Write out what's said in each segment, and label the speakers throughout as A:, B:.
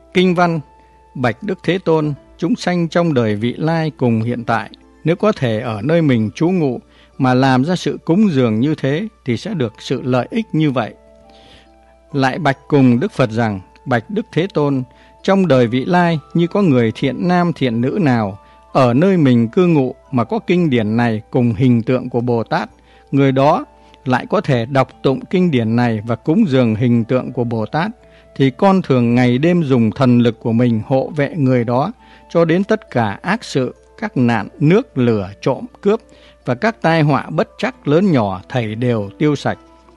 A: Kinh văn: Bạch Đức Thế Tôn, chúng sanh trong đời vị lai cùng hiện tại, nếu có thể ở nơi mình trú ngụ mà làm ra sự cúng dường như thế thì sẽ được sự lợi ích như vậy. Lại bạch cùng Đức Phật rằng: Bạch Đức Thế Tôn, trong đời vị lai như có người thiện nam thiện nữ nào ở nơi mình cư ngụ mà có kinh điển này cùng hình tượng của Bồ Tát, người đó lại có thể đọc tụng kinh điển này và cúng dường hình tượng của Bồ Tát, thì con thường ngày đêm dùng thần lực của mình hộ vệ người đó cho đến tất cả ác sự, các nạn nước lửa trộm cướp và các tai họa bất trắc lớn nhỏ thảy đều tiêu sạch.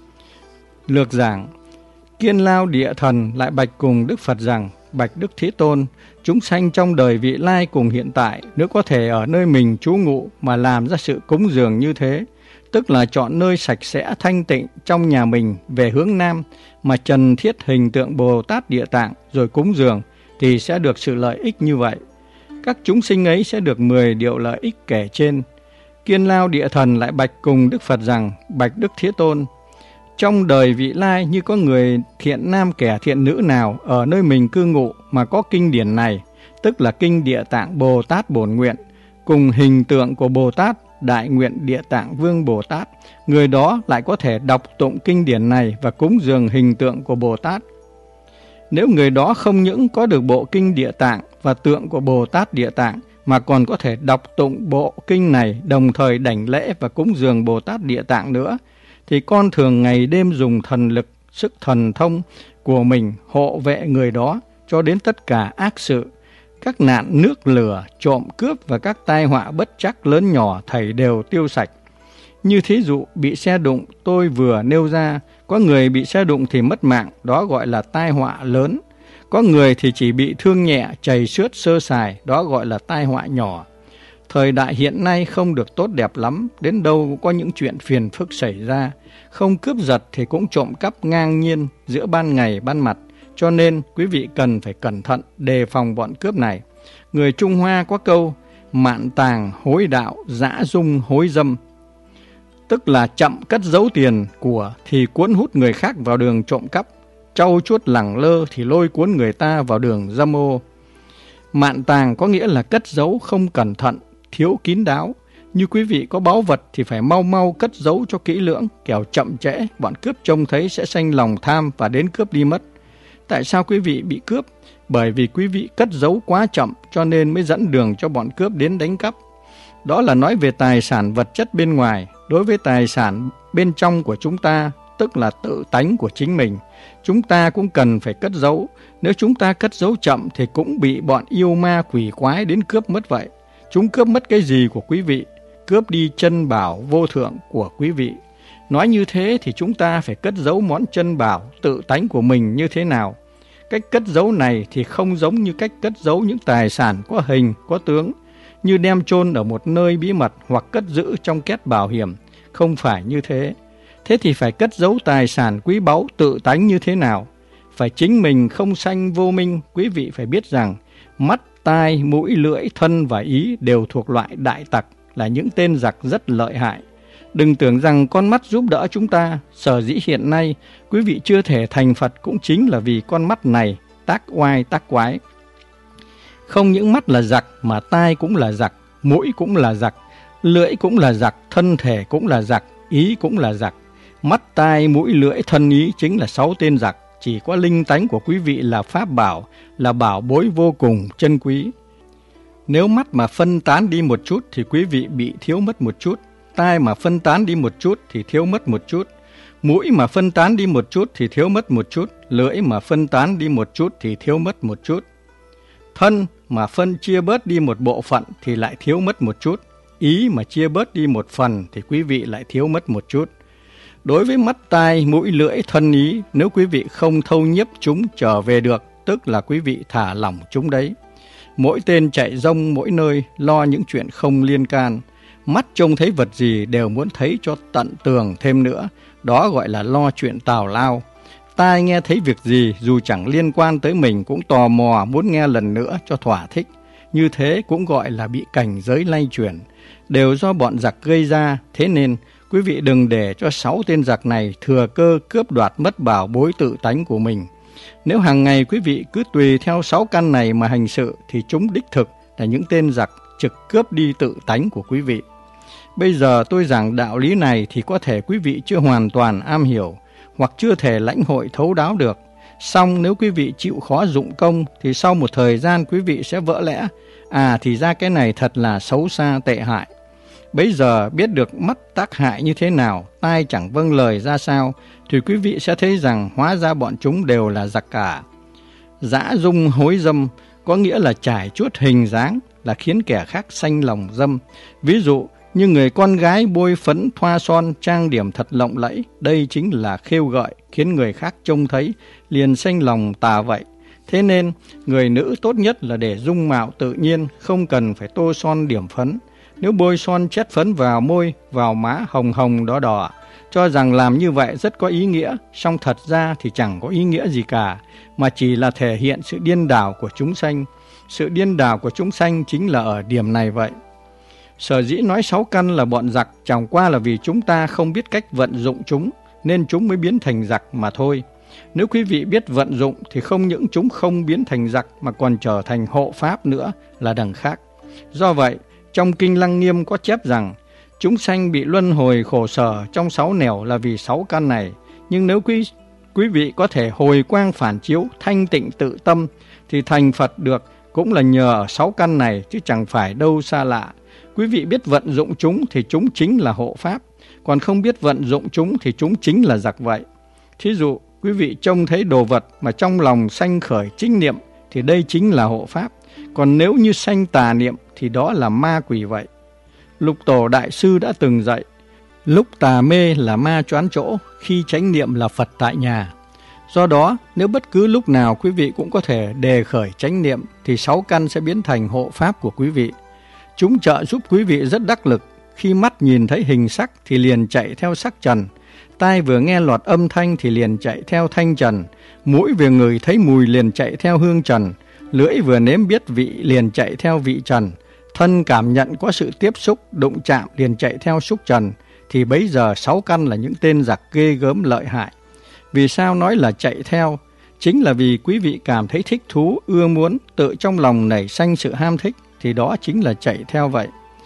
A: Lược giảng: Kiên Lao Địa Thần lại bạch cùng Đức Phật rằng: Bạch Đức Thế Tôn, chúng sanh trong đời vị lai cùng hiện tại, nếu có thể ở nơi mình trú ngụ mà làm ra sự cúng dường như thế, tức là chọn nơi sạch sẽ thanh tịnh trong nhà mình về hướng Nam mà trần thiết hình tượng Bồ Tát Địa Tạng rồi cúng dường, thì sẽ được sự lợi ích như vậy. Các chúng sinh ấy sẽ được 10 điều lợi ích kể trên. Kiên Lao Địa Thần lại bạch cùng Đức Phật rằng: Bạch Đức Thế Tôn, trong đời vị lai như có người thiện nam kẻ thiện nữ nào ở nơi mình cư ngụ mà có kinh điển này, tức là kinh Địa Tạng Bồ Tát Bổn Nguyện, cùng hình tượng của Bồ Tát Đại Nguyện Địa Tạng Vương Bồ Tát, người đó lại có thể đọc tụng kinh điển này và cúng dường hình tượng của Bồ Tát. Nếu người đó không những có được bộ kinh Địa Tạng và tượng của Bồ Tát Địa Tạng, mà còn có thể đọc tụng bộ kinh này, đồng thời đảnh lễ và cúng dường Bồ Tát Địa Tạng nữa, thì con thường ngày đêm dùng thần lực, sức thần thông của mình hộ vệ người đó cho đến tất cả ác sự, các nạn nước lửa, trộm cướp và các tai họa bất trắc lớn nhỏ thảy đều tiêu sạch. Như thí dụ bị xe đụng tôi vừa nêu ra, có người bị xe đụng thì mất mạng, đó gọi là tai họa lớn. Có người thì chỉ bị thương nhẹ, chảy xước sơ sài, đó gọi là tai họa nhỏ. Thời đại hiện nay không được tốt đẹp lắm, đến đâu cũng có những chuyện phiền phức xảy ra. Không cướp giật thì cũng trộm cắp ngang nhiên giữa ban ngày ban mặt. Cho nên quý vị cần phải cẩn thận đề phòng bọn cướp này. Người Trung Hoa có câu: mạn tàng hối đạo, dã dung hối dâm, tức là chậm cất giấu tiền của thì cuốn hút người khác vào đường trộm cắp, trau chuốt lẳng lơ thì lôi cuốn người ta vào đường dâm ô. Mạn tàng có nghĩa là cất giấu không cẩn thận, thiếu kín đáo. Như quý vị có báu vật thì phải mau mau cất giấu cho kỹ lưỡng, kẻo chậm trễ bọn cướp trông thấy sẽ sanh lòng tham và đến cướp đi mất. Tại sao quý vị bị cướp? Bởi vì quý vị cất giấu quá chậm, cho nên mới dẫn đường cho bọn cướp đến đánh cắp. Đó là nói về tài sản vật chất bên ngoài. Đối với tài sản bên trong của chúng ta, tức là tự tánh của chính mình, chúng ta cũng cần phải cất giấu. Nếu chúng ta cất giấu chậm thì cũng bị bọn yêu ma quỷ quái đến cướp mất vậy. Chúng cướp mất cái gì của quý vị? Cướp đi chân bảo vô thượng của quý vị. Nói như thế thì chúng ta phải cất giấu món chân bảo tự tánh của mình như thế nào? Cách cất giấu này thì không giống như cách cất giấu những tài sản có hình, có tướng, như đem chôn ở một nơi bí mật hoặc cất giữ trong két bảo hiểm. Không phải như thế. Thế thì phải cất giấu tài sản quý báu tự tánh như thế nào? Phải chính mình không sanh vô minh. Quý vị phải biết rằng mắt, tai, mũi, lưỡi, thân và ý đều thuộc loại đại tặc, là những tên giặc rất lợi hại. Đừng tưởng rằng con mắt giúp đỡ chúng ta. Sở dĩ hiện nay quý vị chưa thể thành Phật cũng chính là vì con mắt này tác oai tác quái. Không những mắt là giặc mà tai cũng là giặc, mũi cũng là giặc, lưỡi cũng là giặc, thân thể cũng là giặc, ý cũng là giặc. Mắt, tai, mũi, lưỡi, thân, ý chính là 6 tên giặc. Chỉ có linh tánh của quý vị là pháp bảo, là bảo bối vô cùng chân quý. Nếu mắt mà phân tán đi một chút thì quý vị bị thiếu mất một chút. Tai mà phân tán đi một chút thì thiếu mất một chút. Mũi mà phân tán đi một chút thì thiếu mất một chút. Lưỡi mà phân tán đi một chút thì thiếu mất một chút. Thân mà phân chia bớt đi một bộ phận thì lại thiếu mất một chút. Ý mà chia bớt đi một phần thì quý vị lại thiếu mất một chút. Đối với mắt, tai, mũi, lưỡi, thân, ý, nếu quý vị không thâu nhiếp chúng trở về được, tức là quý vị thả lỏng chúng đấy. Mỗi tên chạy rông mỗi nơi, lo những chuyện không liên can. Mắt trông thấy vật gì đều muốn thấy cho tận tường thêm nữa, đó gọi là lo chuyện tào lao. Tai nghe thấy việc gì dù chẳng liên quan tới mình cũng tò mò muốn nghe lần nữa cho thỏa thích. Như thế cũng gọi là bị cảnh giới lay chuyển, đều do bọn giặc gây ra. Thế nên quý vị đừng để cho 6 tên giặc này thừa cơ cướp đoạt mất bảo bối tự tánh của mình. Nếu hàng ngày quý vị cứ tùy theo 6 căn này mà hành sự thì chúng đích thực là những tên giặc trực cướp đi tự tánh của quý vị. Bây giờ tôi giảng đạo lý này thì có thể quý vị chưa hoàn toàn am hiểu hoặc chưa thể lãnh hội thấu đáo được. Song nếu quý vị chịu khó dụng công thì sau một thời gian quý vị sẽ vỡ lẽ, thì ra cái này thật là xấu xa tệ hại. Bấy giờ biết được mắt tác hại như thế nào, tai chẳng vâng lời ra sao, thì quý vị sẽ thấy rằng hóa ra bọn chúng đều là giặc cả. Dã dung hối dâm có nghĩa là trải chuốt hình dáng, là khiến kẻ khác sanh lòng dâm. Ví dụ như người con gái bôi phấn thoa son trang điểm thật lộng lẫy, đây chính là khêu gợi, khiến người khác trông thấy liền sanh lòng tà vậy. Thế nên người nữ tốt nhất là để dung mạo tự nhiên, không cần phải tô son điểm phấn. Nếu bôi son chét phấn vào môi, vào má hồng hồng đỏ đỏ, cho rằng làm như vậy rất có ý nghĩa, song thật ra thì chẳng có ý nghĩa gì cả, mà chỉ là thể hiện sự điên đảo của chúng sanh. Sự điên đảo của chúng sanh chính là ở điểm này vậy. Sở dĩ nói 6 căn là bọn giặc chẳng qua là vì chúng ta không biết cách vận dụng chúng, nên chúng mới biến thành giặc mà thôi. Nếu quý vị biết vận dụng thì không những chúng không biến thành giặc mà còn trở thành hộ pháp nữa là đằng khác. Do vậy, trong Kinh Lăng Nghiêm có chép rằng chúng sanh bị luân hồi khổ sở trong 6 nẻo là vì 6 căn này. Nhưng nếu quý vị có thể hồi quang phản chiếu, thanh tịnh tự tâm thì thành Phật được cũng là nhờ ở 6 căn này chứ chẳng phải đâu xa lạ. Quý vị biết vận dụng chúng thì chúng chính là hộ pháp, còn không biết vận dụng chúng thì chúng chính là giặc vậy. Thí dụ, quý vị trông thấy đồ vật mà trong lòng sanh khởi chánh niệm thì đây chính là hộ pháp, còn nếu như sanh tà niệm thì đó là ma quỷ vậy. Lục Tổ Đại Sư đã từng dạy, lúc tà mê là ma choán chỗ, khi chánh niệm là Phật tại nhà. Do đó, nếu bất cứ lúc nào quý vị cũng có thể đề khởi chánh niệm thì 6 căn sẽ biến thành hộ pháp của quý vị. Chúng trợ giúp quý vị rất đắc lực. Khi mắt nhìn thấy hình sắc thì liền chạy theo sắc trần, tai vừa nghe lọt âm thanh thì liền chạy theo thanh trần, mũi vừa ngửi thấy mùi liền chạy theo hương trần, lưỡi vừa nếm biết vị liền chạy theo vị trần, thân cảm nhận có sự tiếp xúc, đụng chạm liền chạy theo xúc trần. Thì bấy giờ 6 căn là những tên giặc ghê gớm lợi hại. Vì sao nói là chạy theo? Chính là vì quý vị cảm thấy thích thú, ưa muốn, tự trong lòng nảy sanh sự ham thích, thì đó chính là chạy theo vậy.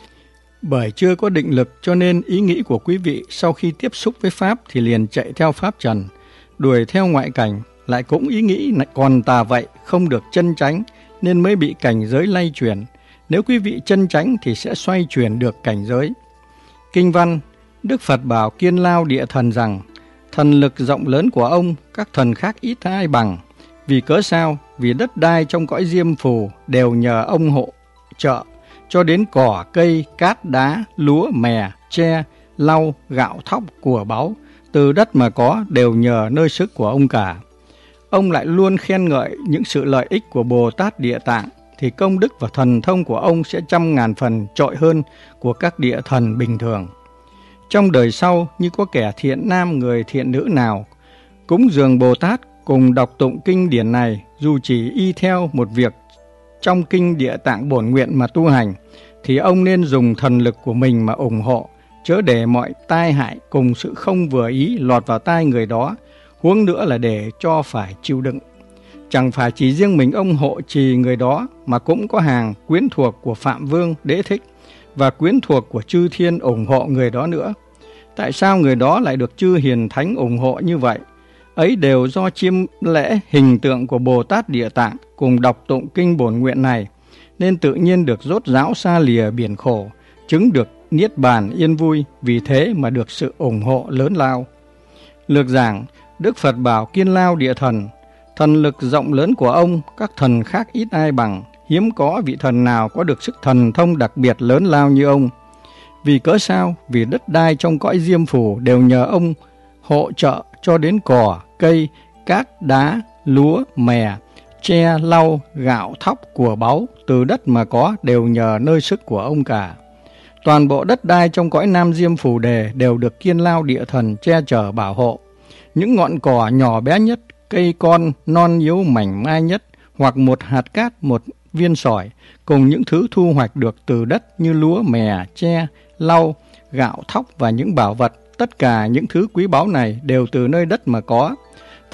A: Bởi chưa có định lực cho nên ý nghĩ của quý vị sau khi tiếp xúc với Pháp thì liền chạy theo Pháp trần, đuổi theo ngoại cảnh, lại cũng ý nghĩ còn tà vậy, không được chân chánh nên mới bị cảnh giới lay chuyển. Nếu quý vị chân chánh thì sẽ xoay chuyển được cảnh giới. Kinh văn, Đức Phật bảo Kiên Lao Địa Thần rằng, thần lực rộng lớn của ông, các thần khác ít ai bằng. Vì cớ sao? Vì đất đai trong cõi Diêm Phù đều nhờ ông hộ trợ, cho đến cỏ, cây, cát, đá, lúa, mè, tre, lau, gạo, thóc, của báu, từ đất mà có đều nhờ nơi sức của ông cả. Ông lại luôn khen ngợi những sự lợi ích của Bồ Tát Địa Tạng, thì công đức và thần thông của ông sẽ 100.000 phần trội hơn của các địa thần bình thường. Trong đời sau, như có kẻ thiện nam người thiện nữ nào cúng dường Bồ Tát cùng đọc tụng kinh điển này, dù chỉ y theo một việc trong kinh Địa Tạng bổn nguyện mà tu hành, thì ông nên dùng thần lực của mình mà ủng hộ, chớ để mọi tai hại cùng sự không vừa ý lọt vào tai người đó, huống nữa là để cho phải chịu đựng. Chẳng phải chỉ riêng mình ông hộ trì người đó, mà cũng có hàng quyến thuộc của Phạm Vương, Đế Thích và quyến thuộc của chư thiên ủng hộ người đó nữa. Tại sao người đó lại được chư hiền thánh ủng hộ như vậy? Ấy đều do chiêm lễ hình tượng của Bồ Tát Địa Tạng cùng đọc tụng kinh bổn nguyện này, nên tự nhiên được rốt ráo xa lìa biển khổ, chứng được niết bàn yên vui, vì thế mà được sự ủng hộ lớn lao. Lược giảng, Đức Phật bảo Kiên Lao Địa Thần, thần lực rộng lớn của ông, các thần khác ít ai bằng, hiếm có vị thần nào có được sức thần thông đặc biệt lớn lao như ông. Vì cớ sao? Vì đất đai trong cõi Diêm Phù đều nhờ ông hộ trợ, cho đến cỏ, cây, cát, đá, lúa, mè, tre, lau, gạo, thóc, của báu, từ đất mà có đều nhờ nơi sức của ông cả. Toàn bộ đất đai trong cõi Nam Diêm Phù Đề đều được Kiên Lao Địa Thần che chở bảo hộ. Những ngọn cỏ nhỏ bé nhất, cây con non yếu mảnh mai nhất, hoặc một hạt cát, một viên sỏi, cùng những thứ thu hoạch được từ đất như lúa, mè, tre, lau, gạo, thóc và những bảo vật, tất cả những thứ quý báu này đều từ nơi đất mà có.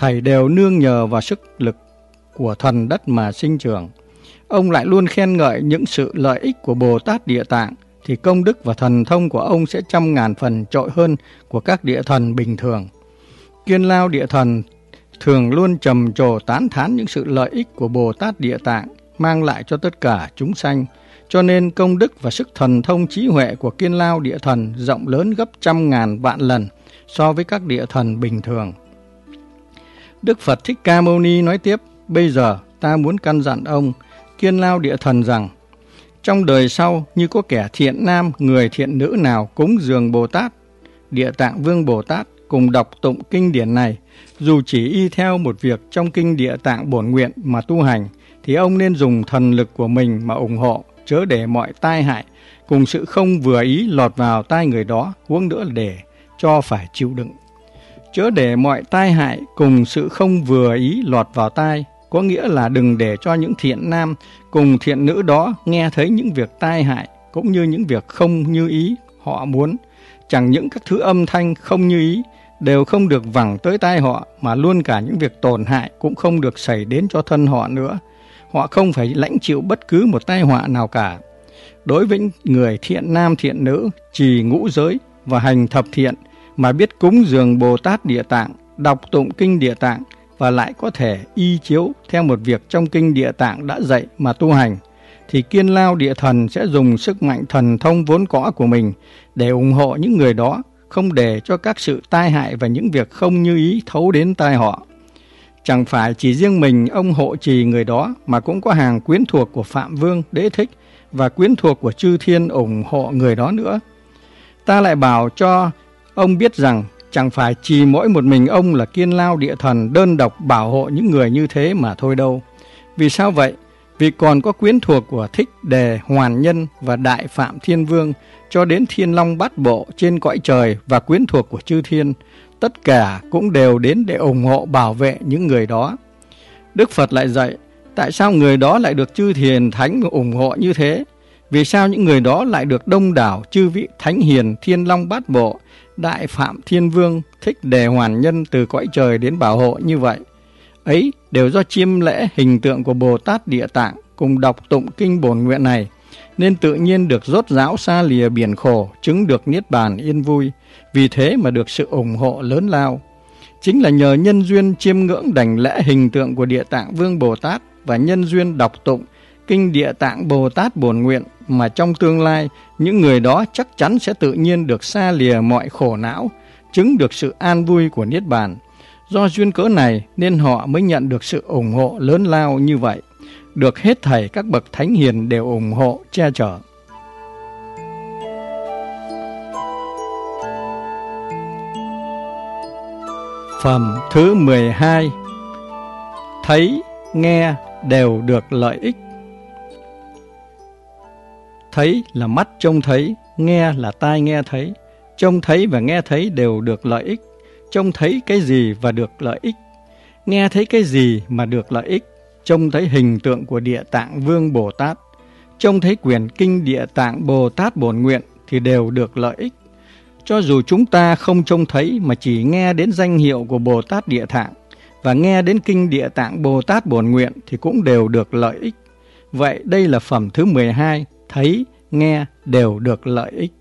A: thảy đều nương nhờ vào sức lực của thần đất mà sinh trưởng. Ông lại luôn khen ngợi những sự lợi ích của Bồ Tát Địa Tạng, thì công đức và thần thông của ông sẽ 100.000 phần trội hơn của các địa thần bình thường. Kiên Lao Địa Thần thường luôn trầm trồ tán thán những sự lợi ích của Bồ Tát Địa Tạng mang lại cho tất cả chúng sanh, cho nên công đức và sức thần thông trí huệ của Kiên Lao Địa Thần rộng lớn gấp 100.000 vạn lần so với các địa thần bình thường. Đức Phật Thích Ca Mâu Ni nói tiếp: bây giờ ta muốn căn dặn ông Kiên Lao Địa Thần rằng, trong đời sau như có kẻ thiện nam, người thiện nữ nào cúng dường Bồ Tát Địa Tạng Vương Bồ Tát cùng đọc tụng kinh điển này, dù chỉ y theo một việc trong kinh Địa Tạng Bổn Nguyện mà tu hành, thì ông nên dùng thần lực của mình mà ủng hộ, chớ để mọi tai hại cùng sự không vừa ý lọt vào tai người đó, huống nữa để cho phải chịu đựng. Chớ để mọi tai hại cùng sự không vừa ý lọt vào tai, có nghĩa là đừng để cho những thiện nam cùng thiện nữ đó nghe thấy những việc tai hại cũng như những việc không như ý họ muốn. Chẳng những các thứ âm thanh không như ý đều không được vẳng tới tai họ, mà luôn cả những việc tổn hại cũng không được xảy đến cho thân họ nữa. Họ không phải lãnh chịu bất cứ một tai họa nào cả. Đối với người thiện nam thiện nữ trì ngũ giới và hành thập thiện, mà biết cúng dường Bồ Tát Địa Tạng, đọc tụng kinh Địa Tạng, và lại có thể y chiếu theo một việc trong kinh Địa Tạng đã dạy mà tu hành, thì Kiên Lao Địa Thần sẽ dùng sức mạnh thần thông vốn có của mình để ủng hộ những người đó, không để cho các sự tai hại và những việc không như ý thấu đến tai họ. Chẳng phải chỉ riêng mình ông hộ trì người đó, mà cũng có hàng quyến thuộc của Phạm Vương, Đế Thích và quyến thuộc của chư thiên ủng hộ người đó nữa. Ta lại bảo cho ông biết rằng chẳng phải chỉ mỗi một mình ông là Kiên Lao Địa Thần đơn độc bảo hộ những người như thế mà thôi đâu. Vì sao vậy? Vì còn có quyến thuộc của Thích Đề Hoàn Nhân và Đại Phạm Thiên Vương cho đến Thiên Long Bát Bộ trên cõi trời, và quyến thuộc của chư thiên, tất cả cũng đều đến để ủng hộ bảo vệ những người đó. Đức Phật lại dạy, tại sao người đó lại được chư thiền thánh ủng hộ như thế? Vì sao những người đó lại được đông đảo chư vị thánh hiền Thiên Long Bát Bộ, Đại Phạm Thiên Vương, Thích Đề Hoàn Nhân từ cõi trời đến bảo hộ như vậy? Ấy đều do chiêm lễ hình tượng của Bồ Tát Địa Tạng cùng đọc tụng kinh Bổn Nguyện này, nên tự nhiên được rốt ráo xa lìa biển khổ, chứng được niết bàn yên vui. Vì thế mà được sự ủng hộ lớn lao. Chính là nhờ nhân duyên chiêm ngưỡng đảnh lễ hình tượng của Địa Tạng Vương Bồ Tát và nhân duyên đọc tụng kinh Địa Tạng Bồ Tát Bổn Nguyện mà trong tương lai những người đó chắc chắn sẽ tự nhiên được xa lìa mọi khổ não, chứng được sự an vui của niết bàn. Do duyên cớ này nên họ mới nhận được sự ủng hộ lớn lao như vậy, được hết thảy các bậc thánh hiền đều ủng hộ che chở. Phẩm thứ 12. Thấy, nghe đều được lợi ích. Thấy là mắt trông thấy, nghe là tai nghe thấy. Trông thấy và nghe thấy đều được lợi ích. Trông thấy cái gì và được lợi ích? Nghe thấy cái gì mà được lợi ích? Trông thấy hình tượng của Địa Tạng Vương Bồ Tát, trông thấy quyển kinh Địa Tạng Bồ Tát Bổn Nguyện thì đều được lợi ích. Cho dù chúng ta không trông thấy mà chỉ nghe đến danh hiệu của Bồ Tát Địa Tạng và nghe đến kinh Địa Tạng Bồ Tát Bổn Nguyện thì cũng đều được lợi ích. Vậy đây là phẩm thứ 12, thấy, nghe đều được lợi ích.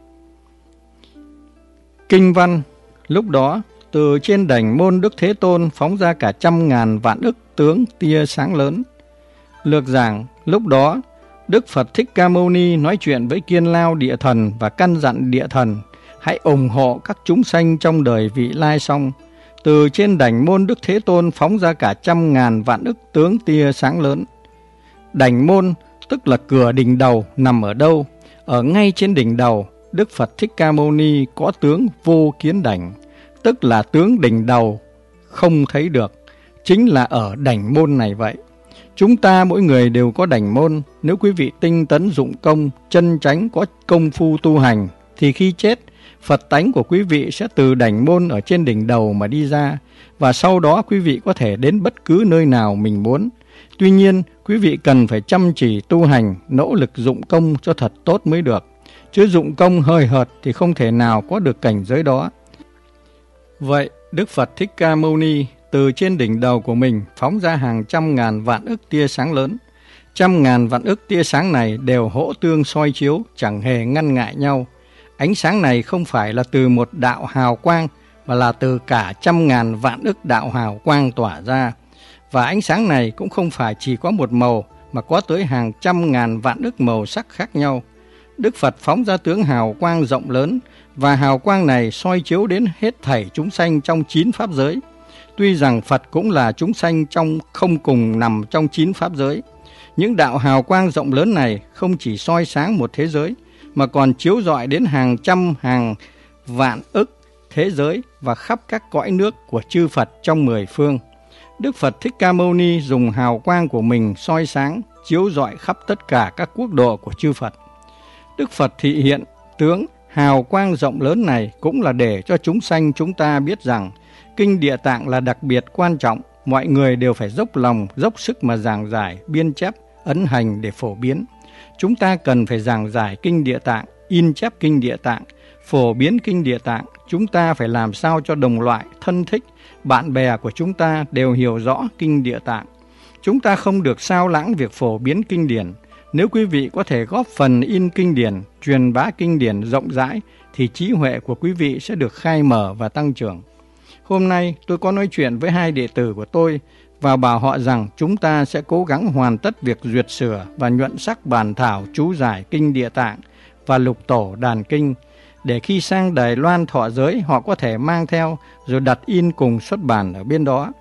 A: Kinh văn. Lúc đó, từ trên đảnh môn Đức Thế Tôn phóng ra cả 100.000 vạn ức tướng tia sáng lớn. Lược giảng. Lúc đó, Đức Phật Thích Ca Mâu Ni nói chuyện với Kiên Lao Địa Thần và căn dặn Địa Thần hãy ủng hộ các chúng sanh trong đời vị lai xong. Từ trên đảnh môn Đức Thế Tôn phóng ra cả 100.000 vạn ức tướng tia sáng lớn. Đảnh môn tức là cửa đỉnh đầu nằm ở đâu? Ở ngay trên đỉnh đầu, Đức Phật Thích Ca Mâu Ni có tướng vô kiến đảnh, tức là tướng đỉnh đầu không thấy được, chính là ở đảnh môn này vậy. Chúng ta mỗi người đều có đảnh môn. Nếu quý vị tinh tấn dụng công, chân chánh có công phu tu hành, thì khi chết, Phật tánh của quý vị sẽ từ đảnh môn ở trên đỉnh đầu mà đi ra, và sau đó quý vị có thể đến bất cứ nơi nào mình muốn. Tuy nhiên, quý vị cần phải chăm chỉ tu hành, nỗ lực dụng công cho thật tốt mới được. Chứ dụng công hời hợt thì không thể nào có được cảnh giới đó. Vậy, Đức Phật Thích Ca Mâu Ni từ trên đỉnh đầu của mình phóng ra hàng trăm ngàn vạn ức tia sáng lớn. Trăm ngàn vạn ức tia sáng này đều hỗ tương soi chiếu, chẳng hề ngăn ngại nhau. Ánh sáng này không phải là từ một đạo hào quang, mà là từ cả trăm ngàn vạn ức đạo hào quang tỏa ra. Và ánh sáng này cũng không phải chỉ có một màu, mà có tới hàng trăm ngàn vạn ức màu sắc khác nhau. Đức Phật phóng ra tướng hào quang rộng lớn, và hào quang này soi chiếu đến hết thảy chúng sanh trong 9 pháp giới. Tuy rằng Phật cũng là chúng sanh không cùng nằm trong 9 pháp giới. Những đạo hào quang rộng lớn này không chỉ soi sáng một thế giới, mà còn chiếu rọi đến hàng trăm hàng vạn ức thế giới và khắp các cõi nước của chư Phật trong 10 phương. Đức Phật Thích Ca Mâu Ni dùng hào quang của mình soi sáng, chiếu rọi khắp tất cả các quốc độ của chư Phật. Đức Phật thị hiện tướng hào quang rộng lớn này cũng là để cho chúng sanh chúng ta biết rằng Kinh Địa Tạng là đặc biệt quan trọng. Mọi người đều phải dốc lòng, dốc sức mà giảng giải, biên chép, ấn hành để phổ biến. Chúng ta cần phải giảng giải Kinh Địa Tạng, in chép Kinh Địa Tạng, phổ biến Kinh Địa Tạng. Chúng ta phải làm sao cho đồng loại, thân thích, bạn bè của chúng ta đều hiểu rõ Kinh Địa Tạng. Chúng ta không được sao lãng việc phổ biến kinh điển. Nếu quý vị có thể góp phần in kinh điển, truyền bá kinh điển rộng rãi, thì trí huệ của quý vị sẽ được khai mở và tăng trưởng. Hôm nay tôi có nói chuyện với 2 đệ tử của tôi và bảo họ rằng chúng ta sẽ cố gắng hoàn tất việc duyệt sửa và nhuận sắc bản thảo chú giải Kinh Địa Tạng và lục tổ đàn kinh, để khi sang Đài Loan thọ giới họ có thể mang theo rồi đặt in cùng xuất bản ở bên đó.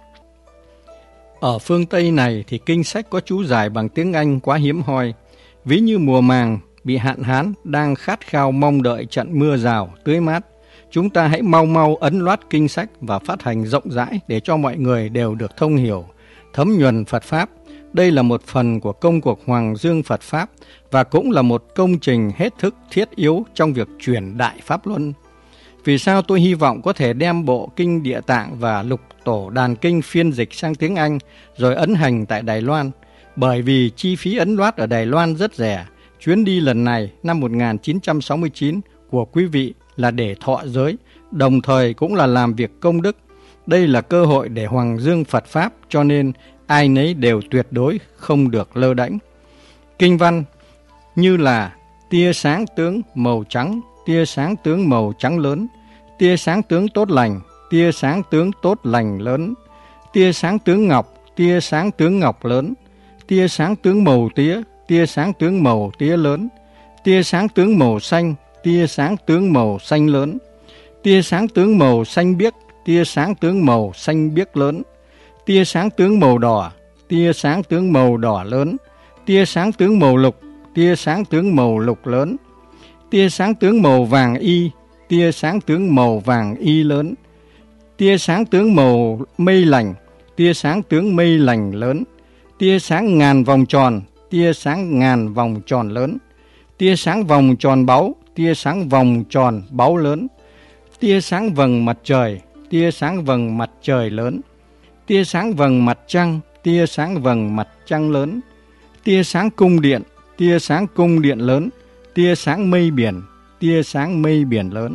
A: Ở phương Tây này thì kinh sách có chú giải bằng tiếng Anh quá hiếm hoi. Ví như mùa màng bị hạn hán đang khát khao mong đợi trận mưa rào tưới mát, chúng ta hãy mau mau ấn loát kinh sách và phát hành rộng rãi để cho mọi người đều được thông hiểu, thấm nhuần Phật Pháp. Đây là một phần của công cuộc Hoàng Dương Phật Pháp và cũng là một công trình hết sức thiết yếu trong việc truyền đại Pháp Luân. Vì sao tôi hy vọng có thể đem bộ Kinh Địa Tạng và lục tổ đàn kinh phiên dịch sang tiếng Anh rồi ấn hành tại Đài Loan? Bởi vì chi phí ấn loát ở Đài Loan rất rẻ. Chuyến đi lần này năm 1969 của quý vị là để thọ giới, đồng thời cũng là làm việc công đức. Đây là cơ hội để Hoàng Dương Phật Pháp, cho nên ai nấy đều tuyệt đối không được lơ đễnh. Kinh văn như là tia sáng tướng màu trắng, tia sáng tướng màu trắng lớn, tia sáng tướng tốt lành, tia sáng tướng tốt lành lớn, tia sáng tướng ngọc, tia sáng tướng ngọc lớn, tia sáng tướng màu tía, tia sáng tướng màu tía lớn, tia sáng tướng màu xanh, tia sáng tướng màu xanh lớn, tia sáng tướng màu xanh biếc, tia sáng tướng màu xanh biếc lớn, tia sáng tướng màu đỏ, tia sáng tướng màu đỏ lớn, tia sáng tướng màu lục, tia sáng tướng màu lục lớn, tia sáng tướng màu vàng y, tia sáng tướng màu vàng y lớn, tia sáng tướng màu mây lành, tia sáng tướng mây lành lớn, tia sáng ngàn vòng tròn, tia sáng ngàn vòng tròn lớn, tia sáng vòng tròn báu, tia sáng vòng tròn báu lớn, tia sáng vầng mặt trời, tia sáng vầng mặt trời lớn, tia sáng vầng mặt trăng, tia sáng vầng mặt trăng lớn, tia sáng cung điện, tia sáng cung điện lớn, tia sáng mây biển, tia sáng mây biển lớn.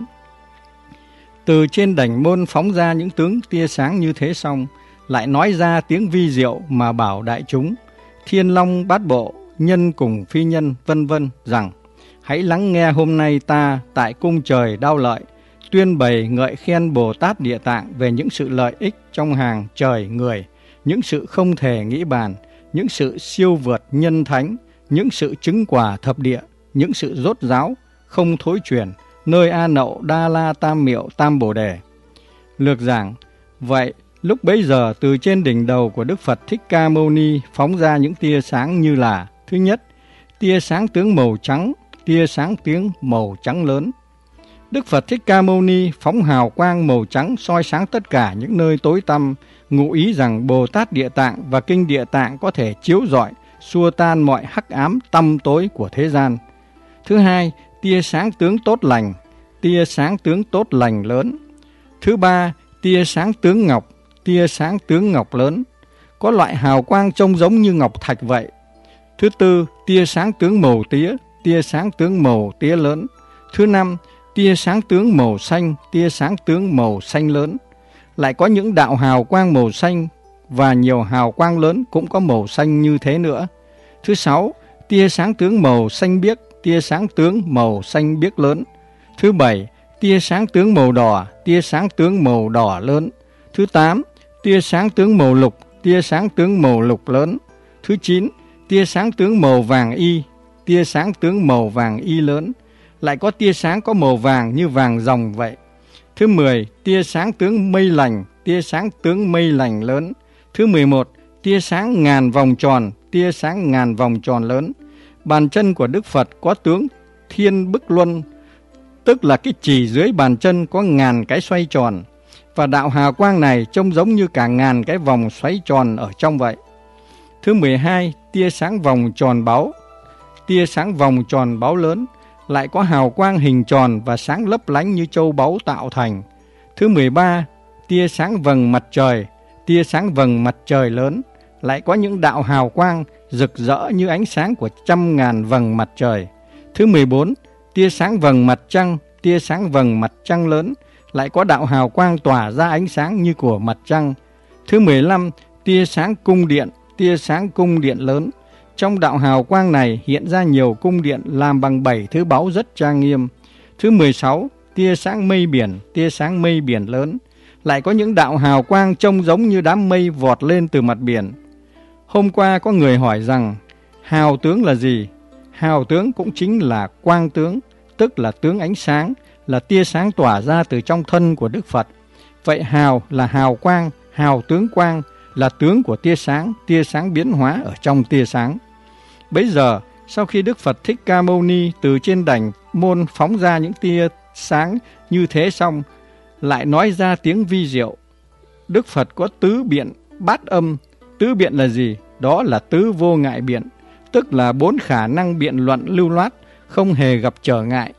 A: Từ trên đảnh môn phóng ra những tướng tia sáng như thế xong, lại nói ra tiếng vi diệu mà bảo đại chúng, thiên long bát bộ, nhân cùng phi nhân, vân vân rằng: hãy lắng nghe hôm nay ta tại cung trời Đao Lợi tuyên bày ngợi khen Bồ Tát Địa Tạng về những sự lợi ích trong hàng trời người, những sự không thể nghĩ bàn, những sự siêu vượt nhân thánh, những sự chứng quả thập địa, những sự rốt ráo không thối chuyển, nơi A Nậu Đa La Tam Miệu Tam Bồ Đề. Lược giảng: vậy lúc bấy giờ từ trên đỉnh đầu của Đức Phật Thích Ca Mâu Ni phóng ra những tia sáng như là: thứ nhất, tia sáng tướng màu trắng, tia sáng tướng màu trắng lớn. Đức Phật Thích Ca Mâu Ni phóng hào quang màu trắng soi sáng tất cả những nơi tối tăm, ngụ ý rằng Bồ Tát Địa Tạng và Kinh Địa Tạng có thể chiếu rọi, xua tan mọi hắc ám tăm tối của thế gian. Thứ hai, tia sáng tướng tốt lành, tia sáng tướng tốt lành lớn. Thứ ba, tia sáng tướng ngọc, tia sáng tướng ngọc lớn, có loại hào quang trông giống như ngọc thạch vậy. Thứ tư, tia sáng tướng màu tía, tia sáng tướng màu tía lớn. Thứ năm, tia sáng tướng màu xanh, tia sáng tướng màu xanh lớn. lại có những đạo hào quang màu xanh và nhiều hào quang lớn cũng có màu xanh như thế nữa. Thứ 6, tia sáng tướng màu xanh biếc, tia sáng tướng màu xanh biếc lớn. Thứ 7, tia sáng tướng màu đỏ, tia sáng tướng màu đỏ lớn. Thứ 8, tia sáng tướng màu lục, tia sáng tướng màu lục lớn. Thứ 9, tia sáng tướng màu vàng y, tia sáng tướng màu vàng y lớn. Lại có tia sáng có màu vàng như vàng ròng vậy. Thứ 10, tia sáng tướng mây lành, tia sáng tướng mây lành lớn. Thứ 11, tia sáng ngàn vòng tròn, tia sáng ngàn vòng tròn lớn. Bàn chân của Đức Phật có tướng thiên bức luân, tức là cái chỉ dưới bàn chân có ngàn cái xoay tròn, và đạo hào quang này trông giống như cả ngàn cái vòng xoáy tròn ở trong vậy. Thứ 12, tia sáng vòng tròn báu, tia sáng vòng tròn báu lớn, lại có hào quang hình tròn và sáng lấp lánh như châu báu tạo thành. Thứ 13, tia sáng vầng mặt trời, tia sáng vầng mặt trời lớn, lại có những đạo hào quang rực rỡ như ánh sáng của 100.000 vầng mặt trời. Thứ 14, tia sáng vầng mặt trăng, tia sáng vầng mặt trăng lớn, lại có đạo hào quang tỏa ra ánh sáng như của mặt trăng. Thứ 15, tia sáng cung điện, tia sáng cung điện lớn. Trong đạo hào quang này hiện ra nhiều cung điện làm bằng 7 thứ báu rất trang nghiêm. Thứ 16, tia sáng mây biển, tia sáng mây biển lớn. Lại có những đạo hào quang trông giống như đám mây vọt lên từ mặt biển. Hôm qua có người hỏi rằng, hào tướng là gì? Hào tướng cũng chính là quang tướng, tức là tướng ánh sáng, là tia sáng tỏa ra từ trong thân của Đức Phật. Vậy hào là hào quang, hào tướng quang là tướng của tia sáng biến hóa ở trong tia sáng. Bấy giờ, sau khi Đức Phật Thích Ca Mâu Ni từ trên đảnh môn phóng ra những tia sáng như thế xong, lại nói ra tiếng vi diệu. Đức Phật có tứ biện bát âm. Tứ biện là gì? Đó là tứ vô ngại biện, tức là 4 khả năng biện luận lưu loát, không hề gặp trở ngại,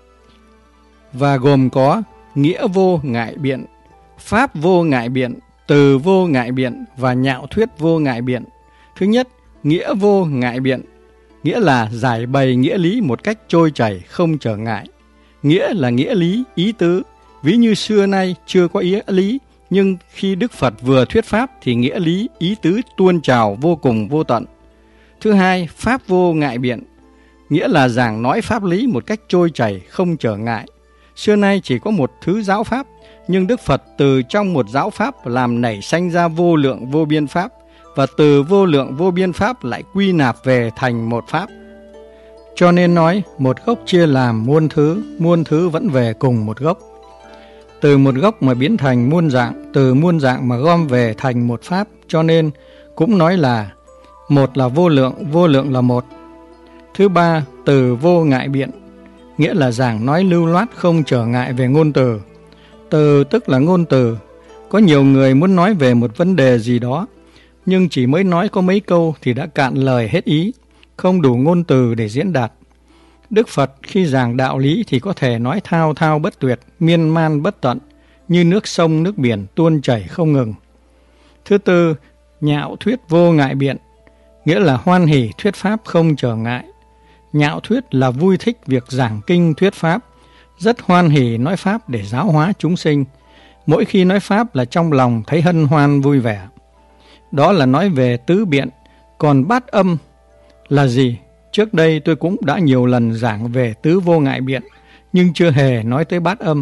A: và gồm có nghĩa vô ngại biện, pháp vô ngại biện, từ vô ngại biện và nhạo thuyết vô ngại biện. Thứ nhất, nghĩa vô ngại biện, nghĩa là giải bày nghĩa lý một cách trôi chảy, không trở ngại. Nghĩa là nghĩa lý, ý tứ. Ví như xưa nay chưa có ý lý, nhưng khi Đức Phật vừa thuyết pháp thì nghĩa lý, ý tứ tuôn trào vô cùng vô tận. Thứ hai, pháp vô ngại biện, nghĩa là giảng nói pháp lý một cách trôi chảy, không trở ngại. Xưa nay chỉ có một thứ giáo pháp, nhưng Đức Phật từ trong một giáo pháp làm nảy sanh ra vô lượng vô biên pháp, và từ vô lượng vô biên pháp lại quy nạp về thành một pháp. Cho nên nói, một gốc chia làm muôn thứ vẫn về cùng một gốc. Từ một gốc mà biến thành muôn dạng, từ muôn dạng mà gom về thành một pháp, cho nên cũng nói là một là vô lượng là một. Thứ ba, từ vô ngại biện, nghĩa là giảng nói lưu loát không trở ngại về ngôn từ. Từ tức là ngôn từ. Có nhiều người muốn nói về một vấn đề gì đó, nhưng chỉ mới nói có mấy câu thì đã cạn lời hết ý, không đủ ngôn từ để diễn đạt. Đức Phật khi giảng đạo lý thì có thể nói thao thao bất tuyệt, miên man bất tận, như nước sông nước biển tuôn chảy không ngừng. Thứ tư, nhạo thuyết vô ngại biện, nghĩa là hoan hỷ thuyết pháp không trở ngại. Nhạo thuyết là vui thích việc giảng kinh thuyết pháp, rất hoan hỷ nói pháp để giáo hóa chúng sinh. Mỗi khi nói pháp là trong lòng thấy hân hoan vui vẻ. Đó là nói về tứ biện. Còn bát âm là gì? Trước đây tôi cũng đã nhiều lần giảng về tứ vô ngại biện, nhưng chưa hề nói tới bát âm.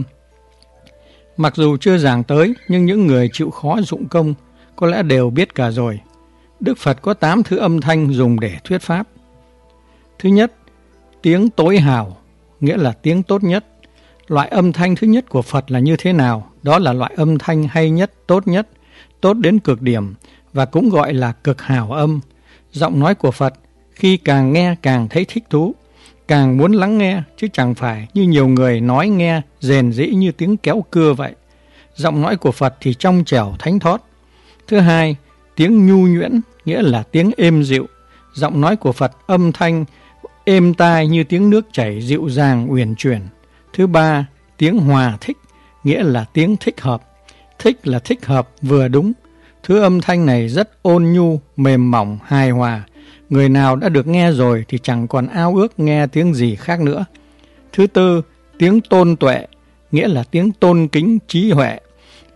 A: Mặc dù chưa giảng tới, nhưng những người chịu khó dụng công có lẽ đều biết cả rồi. Đức Phật có 8 thứ âm thanh dùng để thuyết pháp. Thứ nhất, tiếng tối hào, nghĩa là tiếng tốt nhất. Loại âm thanh thứ nhất của Phật là như thế nào? Đó là loại âm thanh hay nhất, tốt đến cực điểm, và cũng gọi là cực hào âm. Giọng nói của Phật khi càng nghe càng thấy thích thú, càng muốn lắng nghe, chứ chẳng phải như nhiều người nói nghe rền rĩ như tiếng kéo cưa vậy. Giọng nói của Phật thì trong trẻo thánh thót. Thứ hai, tiếng nhu nhuyễn, nghĩa là tiếng êm dịu. Giọng nói của Phật âm thanh êm tai như tiếng nước chảy dịu dàng uyển chuyển. Thứ ba, tiếng hòa thích, nghĩa là tiếng thích hợp. Thích là thích hợp vừa đúng. Thứ âm thanh này rất ôn nhu, mềm mỏng, hài hòa. Người nào đã được nghe rồi thì chẳng còn ao ước nghe tiếng gì khác nữa. Thứ tư, tiếng tôn tuệ, nghĩa là tiếng tôn kính trí huệ.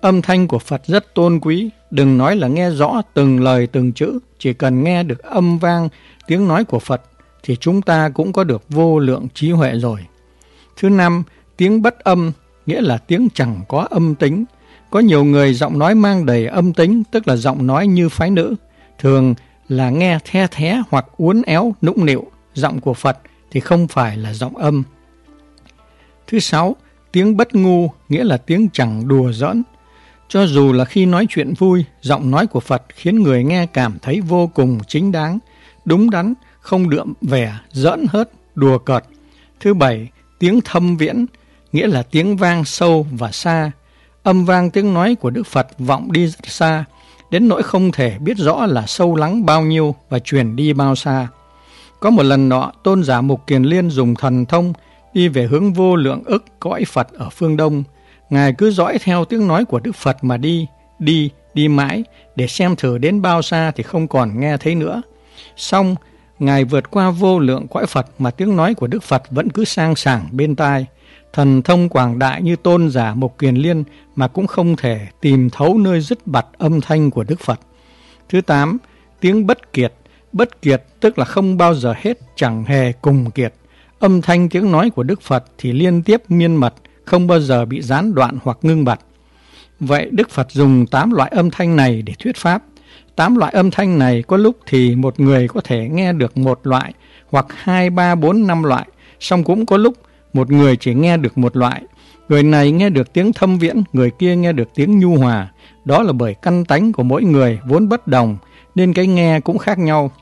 A: Âm thanh của Phật rất tôn quý, đừng nói là nghe rõ từng lời từng chữ, chỉ cần nghe được âm vang tiếng nói của Phật thì chúng ta cũng có được vô lượng trí huệ rồi. Thứ năm, tiếng bất âm, nghĩa là tiếng chẳng có âm tính. Có nhiều người giọng nói mang đầy âm tính, tức là giọng nói như phái nữ, thường là nghe the thé hoặc uốn éo nũng nịu. Giọng của Phật thì không phải là giọng âm. Thứ sáu, tiếng bất ngu, nghĩa là tiếng chẳng đùa giỡn. Cho dù là khi nói chuyện vui, giọng nói của Phật khiến người nghe cảm thấy vô cùng chính đáng, đúng đắn, không đượm vẻ, giỡn hớt, đùa cợt. Thứ bảy, tiếng thâm viễn, nghĩa là tiếng vang sâu và xa. Âm vang tiếng nói của Đức Phật vọng đi rất xa, đến nỗi không thể biết rõ là sâu lắng bao nhiêu và truyền đi bao xa. Có một lần nọ, Tôn giả Mục Kiền Liên dùng thần thông đi về hướng vô lượng ức cõi Phật ở phương Đông. Ngài cứ dõi theo tiếng nói của Đức Phật mà đi mãi, để xem thử đến bao xa thì không còn nghe thấy nữa. Xong, Ngài vượt qua vô lượng cõi Phật mà tiếng nói của Đức Phật vẫn cứ sang sảng bên tai. Thần thông quảng đại như Tôn giả Mục Kiền Liên mà cũng không thể tìm thấu nơi dứt bặt âm thanh của Đức Phật. Thứ tám, tiếng bất kiệt. Bất kiệt tức là không bao giờ hết, chẳng hề cùng kiệt. Âm thanh tiếng nói của Đức Phật thì liên tiếp miên mật, không bao giờ bị gián đoạn hoặc ngưng bặt. Vậy Đức Phật dùng 8 loại âm thanh này để thuyết pháp. 8 loại âm thanh này có lúc thì một người có thể nghe được một loại, hoặc 2, 3, 4, 5 loại, song cũng có lúc một người chỉ nghe được một loại. Người này nghe được tiếng thâm viễn, người kia nghe được tiếng nhu hòa. Đó là bởi căn tánh của mỗi người vốn bất đồng, nên cái nghe cũng khác nhau.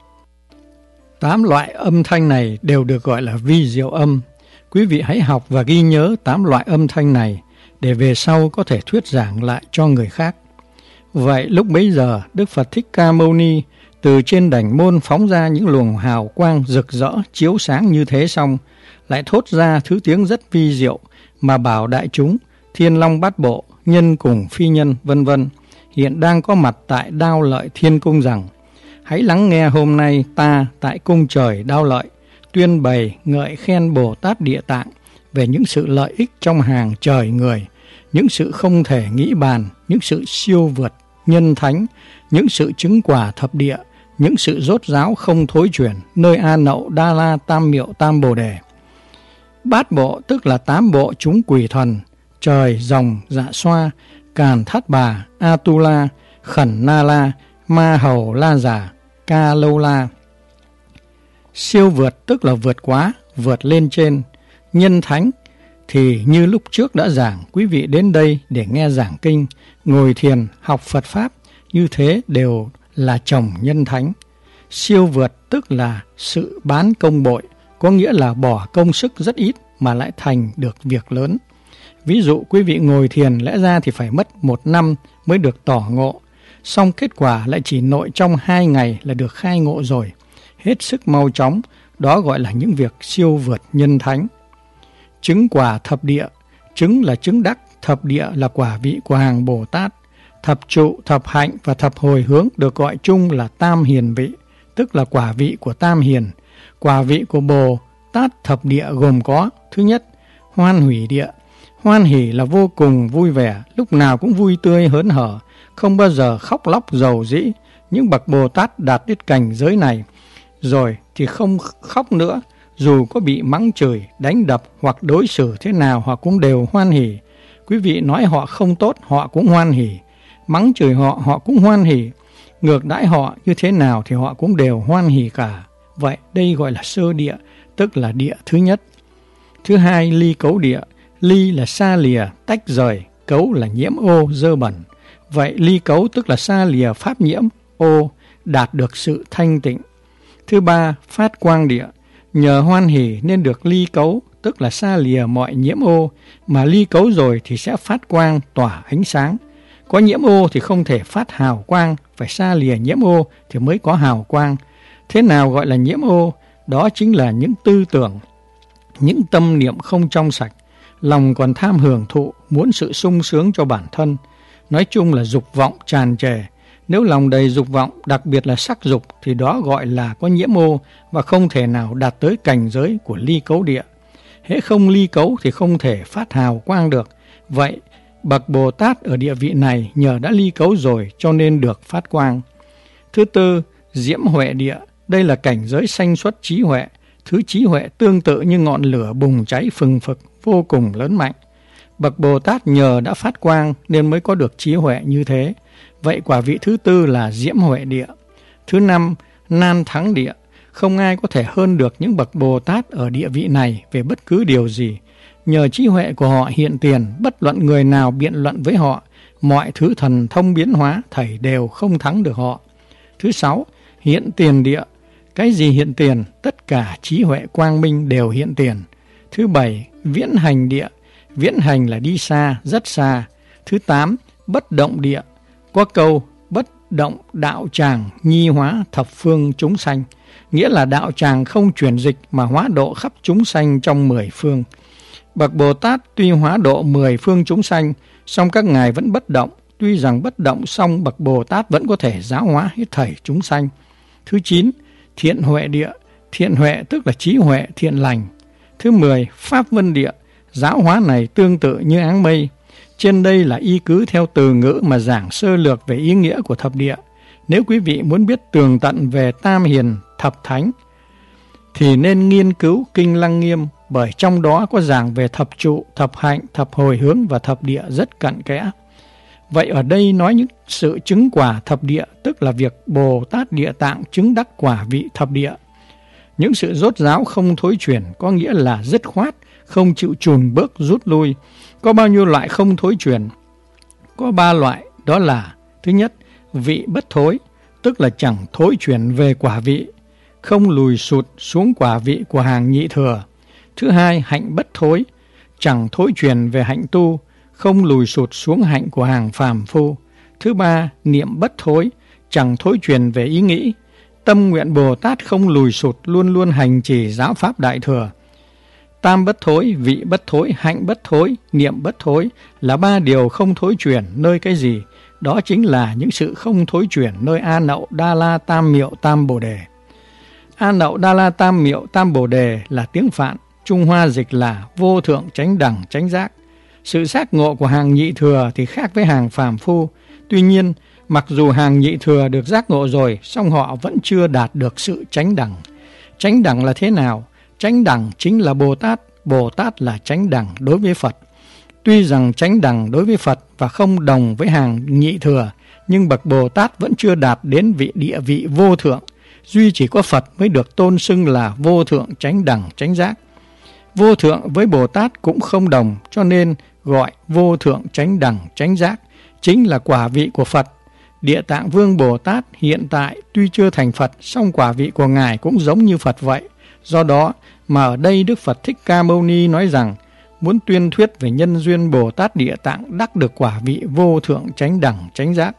A: 8 loại âm thanh này đều được gọi là vi diệu âm. Quý vị hãy học và ghi nhớ 8 loại âm thanh này để về sau có thể thuyết giảng lại cho người khác. Vậy lúc bấy giờ, Đức Phật Thích Ca Mâu Ni từ trên đảnh môn phóng ra những luồng hào quang rực rỡ chiếu sáng như thế, xong lại thốt ra thứ tiếng rất vi diệu mà bảo đại chúng, Thiên Long Bát Bộ, nhân cùng phi nhân vân vân hiện đang có mặt tại Đao Lợi Thiên Cung rằng: hãy lắng nghe hôm nay ta tại cung trời Đao Lợi tuyên bày ngợi khen Bồ Tát Địa Tạng về những sự lợi ích trong hàng trời người, những sự không thể nghĩ bàn, những sự siêu vượt nhân thánh, những sự chứng quả thập địa, những sự rốt ráo không thối chuyển nơi A Nậu Đa La Tam Miệu Tam Bồ Đề. Bát bộ tức là 8 bộ chúng quỷ thần: trời, rồng, dạ xoa, Càn Thát Bà, Atula, Khẩn Na La, Ma Hầu La Giả, Ca Lâu La. Siêu vượt tức là vượt quá, vượt lên trên. Nhân thánh thì như lúc trước đã giảng, quý vị đến đây để nghe giảng kinh, ngồi thiền, học Phật Pháp, như thế đều là chồng nhân thánh. Siêu vượt tức là sự bán công bội, có nghĩa là bỏ công sức rất ít mà lại thành được việc lớn. Ví dụ quý vị ngồi thiền lẽ ra thì phải mất 1 năm mới được tỏ ngộ, song kết quả lại chỉ nội trong 2 ngày là được khai ngộ rồi. Hết sức mau chóng, đó gọi là những việc siêu vượt nhân thánh. Chứng quả thập địa, chứng là chứng đắc, thập địa là quả vị của hàng Bồ Tát. Thập trụ, thập hạnh và thập hồi hướng được gọi chung là tam hiền vị, tức là quả vị của tam hiền. Quả vị của Bồ Tát thập địa gồm có: thứ nhất, hoan hỷ địa. Hoan hỷ là vô cùng vui vẻ, lúc nào cũng vui tươi hớn hở, không bao giờ khóc lóc rầu rĩ. Những bậc Bồ Tát đạt đến cảnh giới này rồi thì không khóc nữa, dù có bị mắng chửi, đánh đập hoặc đối xử thế nào họ cũng đều hoan hỷ. Quý vị nói họ không tốt, họ cũng hoan hỷ. Mắng chửi họ, họ cũng hoan hỷ. Ngược đãi họ như thế nào thì họ cũng đều hoan hỷ cả. Vậy đây gọi là sơ địa, tức là địa thứ nhất. Thứ hai, ly cấu địa. Ly là xa lìa, tách rời, cấu là nhiễm ô, dơ bẩn. Vậy ly cấu tức là xa lìa pháp nhiễm, ô, đạt được sự thanh tịnh. Thứ ba, phát quang địa. Nhờ hoan hỷ nên được ly cấu, tức là xa lìa mọi nhiễm ô, mà ly cấu rồi thì sẽ phát quang, tỏa ánh sáng. Có nhiễm ô thì không thể phát hào quang, phải xa lìa nhiễm ô thì mới có hào quang. Thế nào gọi là nhiễm ô? Đó chính là những tư tưởng, những tâm niệm không trong sạch, lòng còn tham hưởng thụ, muốn sự sung sướng cho bản thân. Nói chung là dục vọng tràn trề. Nếu lòng đầy dục vọng, đặc biệt là sắc dục, thì đó gọi là có nhiễm ô và không thể nào đạt tới cảnh giới của ly cấu địa. Hễ không ly cấu thì không thể phát hào quang được. Vậy Bậc Bồ Tát ở địa vị này nhờ đã ly cấu rồi cho nên được phát quang. Thứ tư, diễm huệ địa. Đây là cảnh giới sanh xuất trí huệ. Thứ trí huệ tương tự như ngọn lửa bùng cháy phừng phực, vô cùng lớn mạnh. Bậc Bồ Tát nhờ đã phát quang nên mới có được trí huệ như thế. Vậy quả vị thứ tư là diễm huệ địa. Thứ năm, nan thắng địa. Không ai có thể hơn được những bậc Bồ Tát ở địa vị này về bất cứ điều gì. Nhờ trí huệ của họ hiện tiền, bất luận người nào biện luận với họ, mọi thứ thần thông biến hóa thảy đều không thắng được họ. Thứ sáu, hiện tiền địa. Cái gì hiện tiền? Tất cả trí huệ quang minh đều hiện tiền. Thứ bảy, viễn hành địa. Viễn hành là đi xa, rất xa. Thứ tám, bất động địa. Có câu bất động đạo tràng nhi hóa thập phương chúng sanh, nghĩa là đạo tràng không chuyển dịch mà hóa độ khắp chúng sanh trong 10 phương. Bậc Bồ Tát tuy hóa độ 10 phương chúng sanh, song các ngài vẫn bất động. Tuy rằng bất động, song bậc Bồ Tát vẫn có thể giáo hóa hết thảy chúng sanh. Thứ 9, thiện huệ địa. Thiện huệ tức là trí huệ thiện lành. Thứ 10, pháp vân địa. Giáo hóa này tương tự như áng mây. Trên đây là y cứ theo từ ngữ mà giảng sơ lược về ý nghĩa của thập địa. Nếu quý vị muốn biết tường tận về Tam Hiền Thập Thánh thì nên nghiên cứu Kinh Lăng Nghiêm, bởi trong đó có giảng về thập trụ, thập hạnh, thập hồi hướng và thập địa rất cặn kẽ. Vậy ở đây nói những sự chứng quả thập địa, tức là việc Bồ Tát Địa Tạng chứng đắc quả vị thập địa. Những sự rốt ráo không thối chuyển có nghĩa là dứt khoát, không chịu chùn bước rút lui. Có bao nhiêu loại không thối chuyển? Có 3 loại, đó là: thứ nhất, vị bất thối, tức là chẳng thối chuyển về quả vị, không lùi sụt xuống quả vị của hàng nhị thừa. Thứ hai, hạnh bất thối, chẳng thối chuyển về hạnh tu, không lùi sụt xuống hạnh của hàng phàm phu. Thứ ba, niệm bất thối, chẳng thối chuyển về ý nghĩ, tâm nguyện Bồ Tát không lùi sụt, luôn luôn hành trì giáo pháp đại thừa. Tam bất thối, vị bất thối, hạnh bất thối, niệm bất thối là 3 điều không thối chuyển nơi cái gì? Đó chính là những sự không thối chuyển nơi A Nậu Đa La Tam Miệu Tam Bồ Đề. A Nậu Đa La Tam Miệu Tam Bồ Đề là tiếng Phạn, Trung Hoa dịch là vô thượng chánh đẳng chánh giác. Sự giác ngộ của hàng nhị thừa thì khác với hàng phàm phu. Tuy nhiên, mặc dù hàng nhị thừa được giác ngộ rồi, song họ vẫn chưa đạt được sự chánh đẳng. Chánh đẳng là thế nào? Chánh đẳng chính là Bồ Tát. Bồ Tát là chánh đẳng đối với Phật. Tuy rằng chánh đẳng đối với Phật và không đồng với hàng nhị thừa, nhưng bậc Bồ Tát vẫn chưa đạt đến địa vị vô thượng. Duy chỉ có Phật mới được tôn xưng là vô thượng chánh đẳng chánh giác. Vô thượng với Bồ Tát cũng không đồng, cho nên gọi vô thượng chánh đẳng chánh giác chính là quả vị của Phật. Địa Tạng Vương Bồ Tát hiện tại tuy chưa thành Phật, song quả vị của Ngài cũng giống như Phật vậy. Do đó mà ở đây Đức Phật Thích Ca Mâu Ni nói rằng muốn tuyên thuyết về nhân duyên Bồ Tát Địa Tạng đắc được quả vị vô thượng chánh đẳng chánh giác.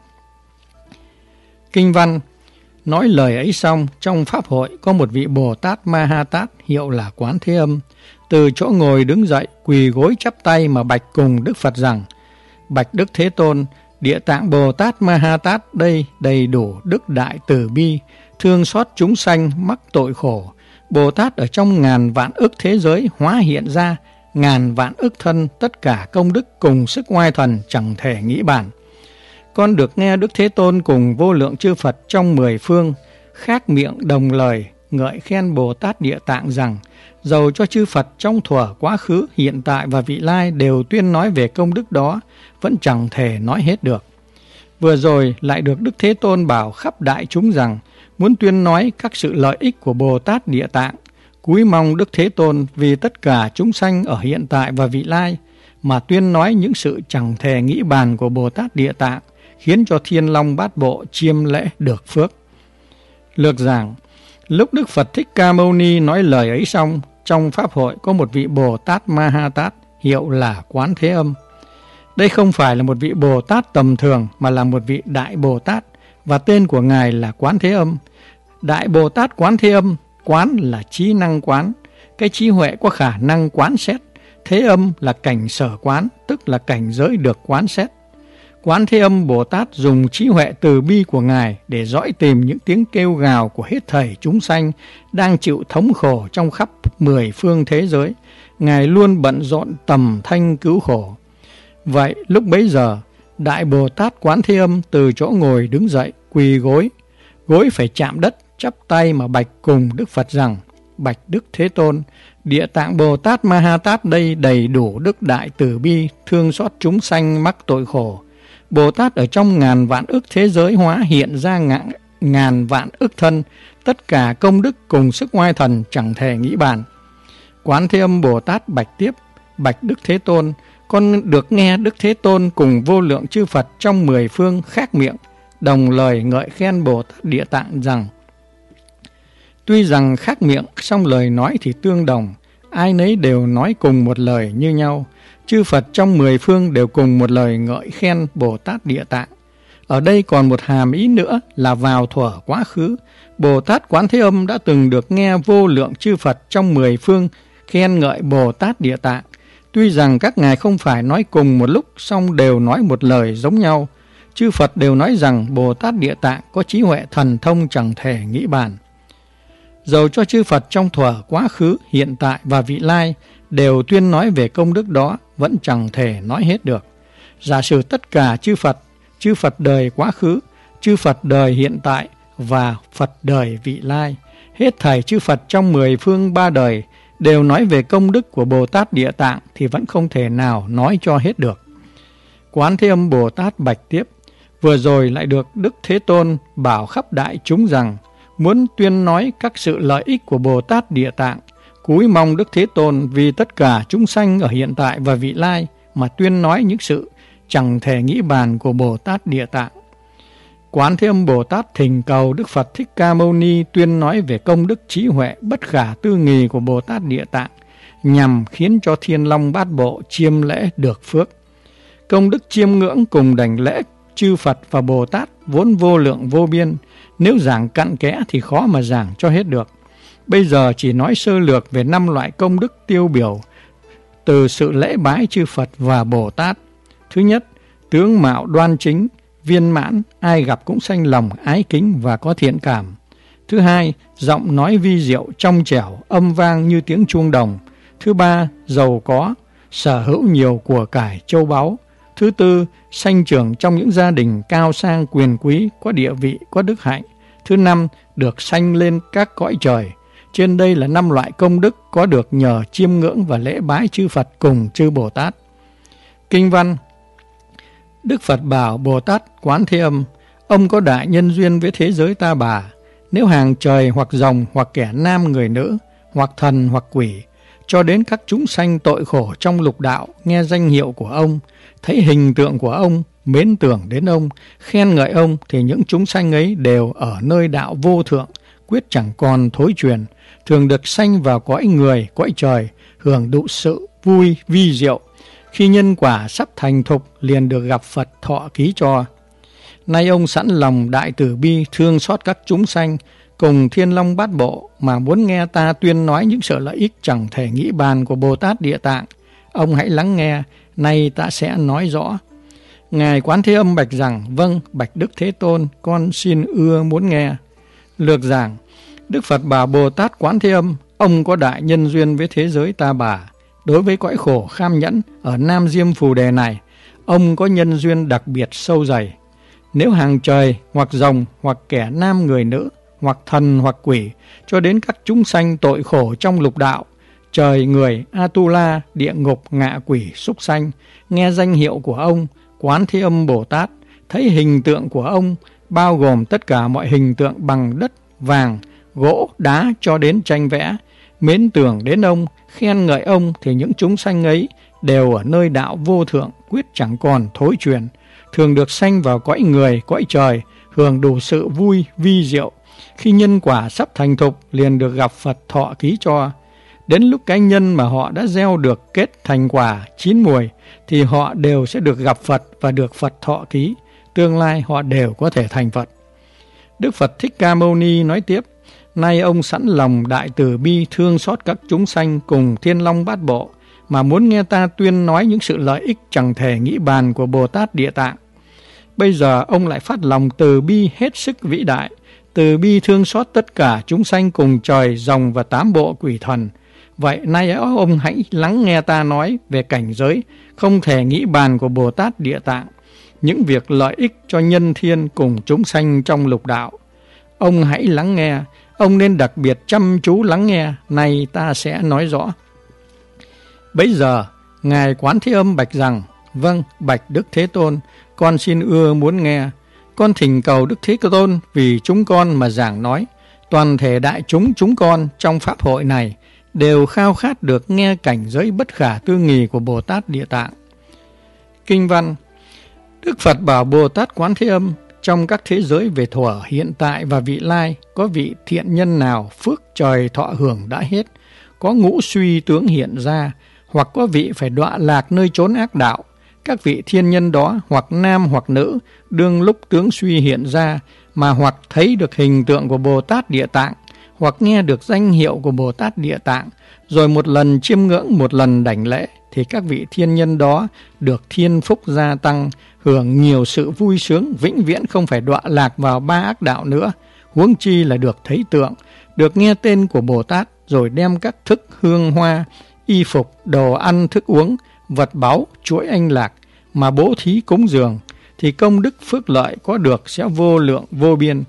A: Kinh văn nói lời ấy xong, trong pháp hội có một vị Bồ Tát Ma Ha Tát hiệu là Quán Thế Âm, từ chỗ ngồi đứng dậy, quỳ gối chắp tay mà bạch cùng Đức Phật rằng: Bạch Đức Thế Tôn, Địa Tạng Bồ Tát Ma Ha Tát đây đầy đủ đức đại từ bi, thương xót chúng sanh mắc tội khổ. Bồ Tát ở trong ngàn vạn ức thế giới hóa hiện ra, ngàn vạn ức thân, tất cả công đức cùng sức oai thần chẳng thể nghĩ bàn. Con được nghe Đức Thế Tôn cùng vô lượng chư Phật trong 10 phương khác miệng đồng lời ngợi khen Bồ Tát Địa Tạng rằng dầu cho chư Phật trong thuở quá khứ, hiện tại và vị lai đều tuyên nói về công đức đó, vẫn chẳng thể nói hết được. Vừa rồi lại được Đức Thế Tôn bảo khắp đại chúng rằng muốn tuyên nói các sự lợi ích của Bồ Tát Địa Tạng. Cúi mong Đức Thế Tôn vì tất cả chúng sanh ở hiện tại và vị lai mà tuyên nói những sự chẳng thể nghĩ bàn của Bồ Tát Địa Tạng, khiến cho Thiên Long Bát Bộ chiêm lễ được phước. Lược giảng: lúc Đức Phật Thích Ca Mâu Ni nói lời ấy xong, trong pháp hội có một vị Bồ Tát Ma Ha Tát hiệu là Quán Thế Âm. Đây không phải là một vị Bồ Tát tầm thường mà là một vị Đại Bồ Tát, và tên của Ngài là Quán Thế Âm. Đại Bồ Tát Quán Thế Âm, quán là trí năng quán, cái trí huệ có khả năng quán xét. Thế âm là cảnh sở quán, tức là cảnh giới được quán xét. Quán Thế Âm Bồ Tát dùng trí huệ từ bi của Ngài để dõi tìm những tiếng kêu gào của hết thảy chúng sanh đang chịu thống khổ trong khắp 10 phương thế giới. Ngài luôn bận rộn tầm thanh cứu khổ. Vậy lúc bấy giờ, Đại Bồ Tát Quán Thế Âm từ chỗ ngồi đứng dậy, quỳ gối. Gối phải chạm đất, chắp tay mà bạch cùng Đức Phật rằng: Bạch Đức Thế Tôn, Địa Tạng Bồ Tát Ma Ha Tát đây đầy đủ đức đại từ bi, thương xót chúng sanh mắc tội khổ. Bồ Tát ở trong ngàn vạn ức thế giới hóa hiện ra ngàn vạn ức thân, tất cả công đức cùng sức oai thần chẳng thể nghĩ bàn. Quán Thế Âm Bồ Tát bạch tiếp: Bạch Đức Thế Tôn, con được nghe Đức Thế Tôn cùng vô lượng chư Phật trong 10 phương khác miệng, đồng lời ngợi khen Bồ Tát Địa Tạng rằng: Tuy rằng khác miệng, song lời nói thì tương đồng, ai nấy đều nói cùng một lời như nhau. Chư Phật trong 10 phương đều cùng một lời ngợi khen Bồ Tát Địa Tạng. Ở đây còn một hàm ý nữa là vào thuở quá khứ, Bồ Tát Quán Thế Âm đã từng được nghe vô lượng chư Phật trong 10 phương khen ngợi Bồ Tát Địa Tạng. Tuy rằng các ngài không phải nói cùng một lúc, song đều nói một lời giống nhau. Chư Phật đều nói rằng Bồ Tát Địa Tạng có trí huệ thần thông chẳng thể nghĩ bàn. Dầu cho chư Phật trong thuở quá khứ, hiện tại và vị lai đều tuyên nói về công đức đó, vẫn chẳng thể nói hết được. Giả sử tất cả chư Phật đời quá khứ, chư Phật đời hiện tại và Phật đời vị lai, hết thảy chư Phật trong 10 phương 3 đời đều nói về công đức của Bồ Tát Địa Tạng thì vẫn không thể nào nói cho hết được. Quán Thế Âm Bồ Tát bạch tiếp: Vừa rồi lại được Đức Thế Tôn bảo khắp đại chúng rằng muốn tuyên nói các sự lợi ích của Bồ Tát Địa Tạng, cúi mong Đức Thế Tôn vì tất cả chúng sanh ở hiện tại và vị lai mà tuyên nói những sự chẳng thể nghĩ bàn của Bồ Tát Địa Tạng. Quán Thế Âm Bồ Tát thỉnh cầu Đức Phật Thích Ca Mâu Ni tuyên nói về công đức trí huệ bất khả tư nghì của Bồ Tát Địa Tạng, nhằm khiến cho Thiên Long Bát Bộ chiêm lễ được phước. Công đức chiêm ngưỡng cùng đảnh lễ chư Phật và Bồ Tát vốn vô lượng vô biên, nếu giảng cặn kẽ thì khó mà giảng cho hết được. Bây giờ chỉ nói sơ lược về 5 loại công đức tiêu biểu từ sự lễ bái chư Phật và Bồ Tát. Thứ nhất, tướng mạo đoan chính, viên mãn, ai gặp cũng sanh lòng ái kính và có thiện cảm. Thứ hai, giọng nói vi diệu, trong trẻo, âm vang như tiếng chuông đồng. Thứ ba, giàu có, sở hữu nhiều của cải châu báu. Thứ tư, sanh trưởng trong những gia đình cao sang quyền quý, có địa vị, có đức hạnh. Thứ năm, được sanh lên các cõi trời. Trên đây là 5 loại công đức có được nhờ chiêm ngưỡng và lễ bái chư Phật cùng chư Bồ Tát. Kinh văn: Đức Phật bảo Bồ Tát Quán Thế Âm: Ông có đại nhân duyên với thế giới ta bà. Nếu hàng trời hoặc rồng hoặc kẻ nam người nữ, hoặc thần hoặc quỷ, cho đến các chúng sanh tội khổ trong lục đạo, nghe danh hiệu của ông, thấy hình tượng của ông, mến tưởng đến ông, khen ngợi ông, thì những chúng sanh ấy đều ở nơi đạo vô thượng, quyết chẳng còn thối truyền, thường được sanh vào cõi người, cõi trời, hưởng thụ sự vui vi diệu. Khi nhân quả sắp thành thục, liền được gặp Phật thọ ký cho. Nay ông sẵn lòng đại từ bi, thương xót các chúng sanh cùng Thiên Long Bát Bộ, mà muốn nghe ta tuyên nói những sự lợi ích chẳng thể nghĩ bàn của Bồ Tát Địa Tạng. Ông hãy lắng nghe, nay ta sẽ nói rõ. Ngài Quán Thế Âm bạch rằng: Vâng, bạch Đức Thế Tôn, con xin ưa muốn nghe. Lược giảng: Đức Phật bảo Bồ Tát Quán Thế Âm: Ông có đại nhân duyên với thế giới ta bà. Đối với cõi khổ kham nhẫn ở Nam Diêm Phù Đề này, ông có nhân duyên đặc biệt sâu dày. Nếu hàng trời hoặc rồng hoặc kẻ nam người nữ, hoặc thần hoặc quỷ, cho đến các chúng sanh tội khổ trong lục đạo, trời người, Atula, địa ngục, ngạ quỷ, súc sanh, nghe danh hiệu của ông Quán Thế Âm Bồ Tát, thấy hình tượng của ông, bao gồm tất cả mọi hình tượng bằng đất, vàng, gỗ, đá cho đến tranh vẽ, mến tưởng đến ông, khen ngợi ông, thì những chúng sanh ấy đều ở nơi đạo vô thượng, quyết chẳng còn thối truyền, thường được sanh vào cõi người, cõi trời, hưởng đủ sự vui vi diệu. Khi nhân quả sắp thành thục, liền được gặp Phật thọ ký cho. Đến lúc cái nhân mà họ đã gieo được kết thành quả chín mùi, thì họ đều sẽ được gặp Phật và được Phật thọ ký. Tương lai họ đều có thể thành Phật. Đức Phật Thích Ca Mâu Ni nói tiếp: Nay ông sẵn lòng đại từ bi, thương xót các chúng sanh cùng Thiên Long Bát Bộ, mà muốn nghe ta tuyên nói những sự lợi ích chẳng thể nghĩ bàn của Bồ Tát Địa Tạng. Bây giờ ông lại phát lòng từ bi hết sức vĩ đại, từ bi thương xót tất cả chúng sanh cùng trời, rồng và 8 bộ quỷ thần, Vậy nay ông hãy lắng nghe ta nói về cảnh giới không thể nghĩ bàn của Bồ Tát Địa Tạng, những việc lợi ích cho nhân thiên cùng chúng sanh trong lục đạo. Ông hãy lắng nghe, ông nên đặc biệt chăm chú lắng nghe, nay ta sẽ nói rõ. Bấy giờ, Ngài Quán Thế Âm bạch rằng: Vâng, bạch Đức Thế Tôn, con xin ưa muốn nghe. Con thỉnh cầu Đức Thế Tôn vì chúng con mà giảng nói. Toàn thể đại chúng con trong pháp hội này đều khao khát được nghe cảnh giới bất khả tư nghì của Bồ Tát Địa Tạng. Kinh văn: Đức Phật bảo Bồ Tát Quán Thế Âm: trong các thế giới về thuở, hiện tại và vị lai, có vị thiện nhân nào phước trời thọ hưởng đã hết, có ngũ suy tướng hiện ra, hoặc có vị phải đọa lạc nơi chốn ác đạo. Các vị thiên nhân đó, hoặc nam hoặc nữ, đương lúc tướng suy hiện ra, mà hoặc thấy được hình tượng của Bồ Tát Địa Tạng, hoặc nghe được danh hiệu của Bồ Tát Địa Tạng, rồi một lần chiêm ngưỡng, một lần đảnh lễ, thì các vị thiên nhân đó được thiên phúc gia tăng, hưởng nhiều sự vui sướng, vĩnh viễn không phải đọa lạc vào ba ác đạo nữa. Huống chi là được thấy tượng, được nghe tên của Bồ Tát, rồi đem các thức hương hoa, y phục, đồ ăn, thức uống, vật báu, chuỗi anh lạc mà bố thí cúng dường, thì công đức phước lợi có được sẽ vô lượng vô biên.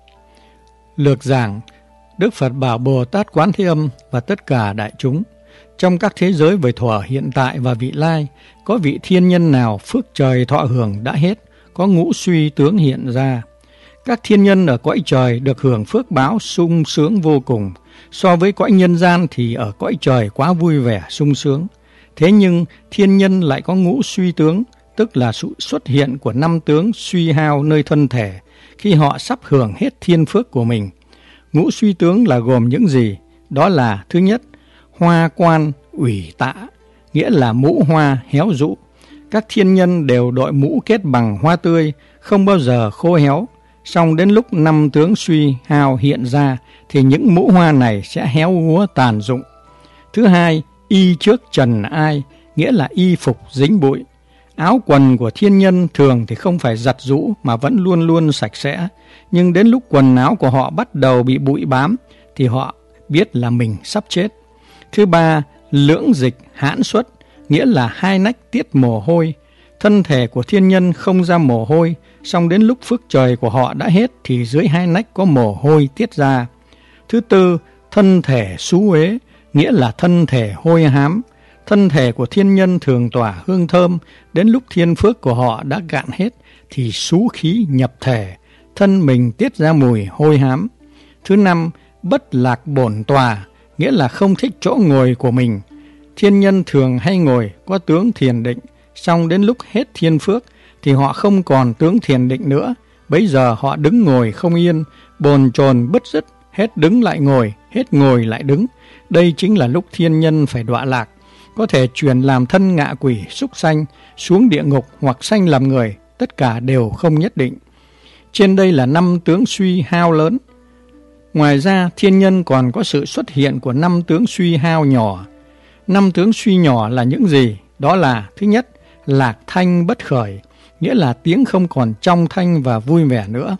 A: Lược giảng: Đức Phật bảo Bồ Tát Quán Thế Âm và tất cả đại chúng: trong các thế giới về thuở, hiện tại và vị lai, có vị thiên nhân nào phước trời thọ hưởng đã hết, có ngũ suy tướng hiện ra. Các thiên nhân ở cõi trời được hưởng phước báo sung sướng vô cùng. So với cõi nhân gian thì ở cõi trời quá vui vẻ sung sướng. Thế nhưng thiên nhân lại có ngũ suy tướng, tức là sự xuất hiện của năm tướng suy hao nơi thân thể khi họ sắp hưởng hết thiên phước của mình. Ngũ suy tướng là gồm những gì? Đó là: thứ nhất, hoa quan ủy tạ, nghĩa là mũ hoa héo rũ. Các thiên nhân đều đội mũ kết bằng hoa tươi, không bao giờ khô héo. Song đến lúc năm tướng suy hao hiện ra thì những mũ hoa này sẽ héo úa tàn rụng. Thứ hai, y trước trần ai, nghĩa là y phục dính bụi. Áo quần của thiên nhân thường thì không phải giặt rũ mà vẫn luôn luôn sạch sẽ, nhưng đến lúc quần áo của họ bắt đầu bị bụi bám thì họ biết là mình sắp chết. Thứ ba, lưỡng dịch hãn xuất, nghĩa là hai nách tiết mồ hôi. Thân thể của thiên nhân không ra mồ hôi, song đến lúc phước trời của họ đã hết thì dưới hai nách có mồ hôi tiết ra. Thứ tư, thân thể xú uế, nghĩa là thân thể hôi hám. Thân thể của thiên nhân thường tỏa hương thơm, đến lúc thiên phước của họ đã cạn hết thì xú khí nhập thể, thân mình tiết ra mùi hôi hám. Thứ năm, bất lạc bổn tòa, nghĩa là không thích chỗ ngồi của mình. Thiên nhân thường hay ngồi có tướng thiền định, song đến lúc hết thiên phước thì họ không còn tướng thiền định nữa. Bấy giờ họ đứng ngồi không yên, bồn chồn bứt rứt, hết đứng lại ngồi, hết ngồi lại đứng. Đây chính là lúc thiên nhân phải đọa lạc, có thể chuyển làm thân ngạ quỷ, súc sanh, xuống địa ngục hoặc sanh làm người, tất cả đều không nhất định. Trên đây là năm tướng suy hao lớn. Ngoài ra, thiên nhân còn có sự xuất hiện của năm tướng suy hao nhỏ. Năm tướng suy nhỏ là những gì? Đó là: thứ nhất, lạc thanh bất khởi, nghĩa là tiếng không còn trong thanh và vui vẻ nữa.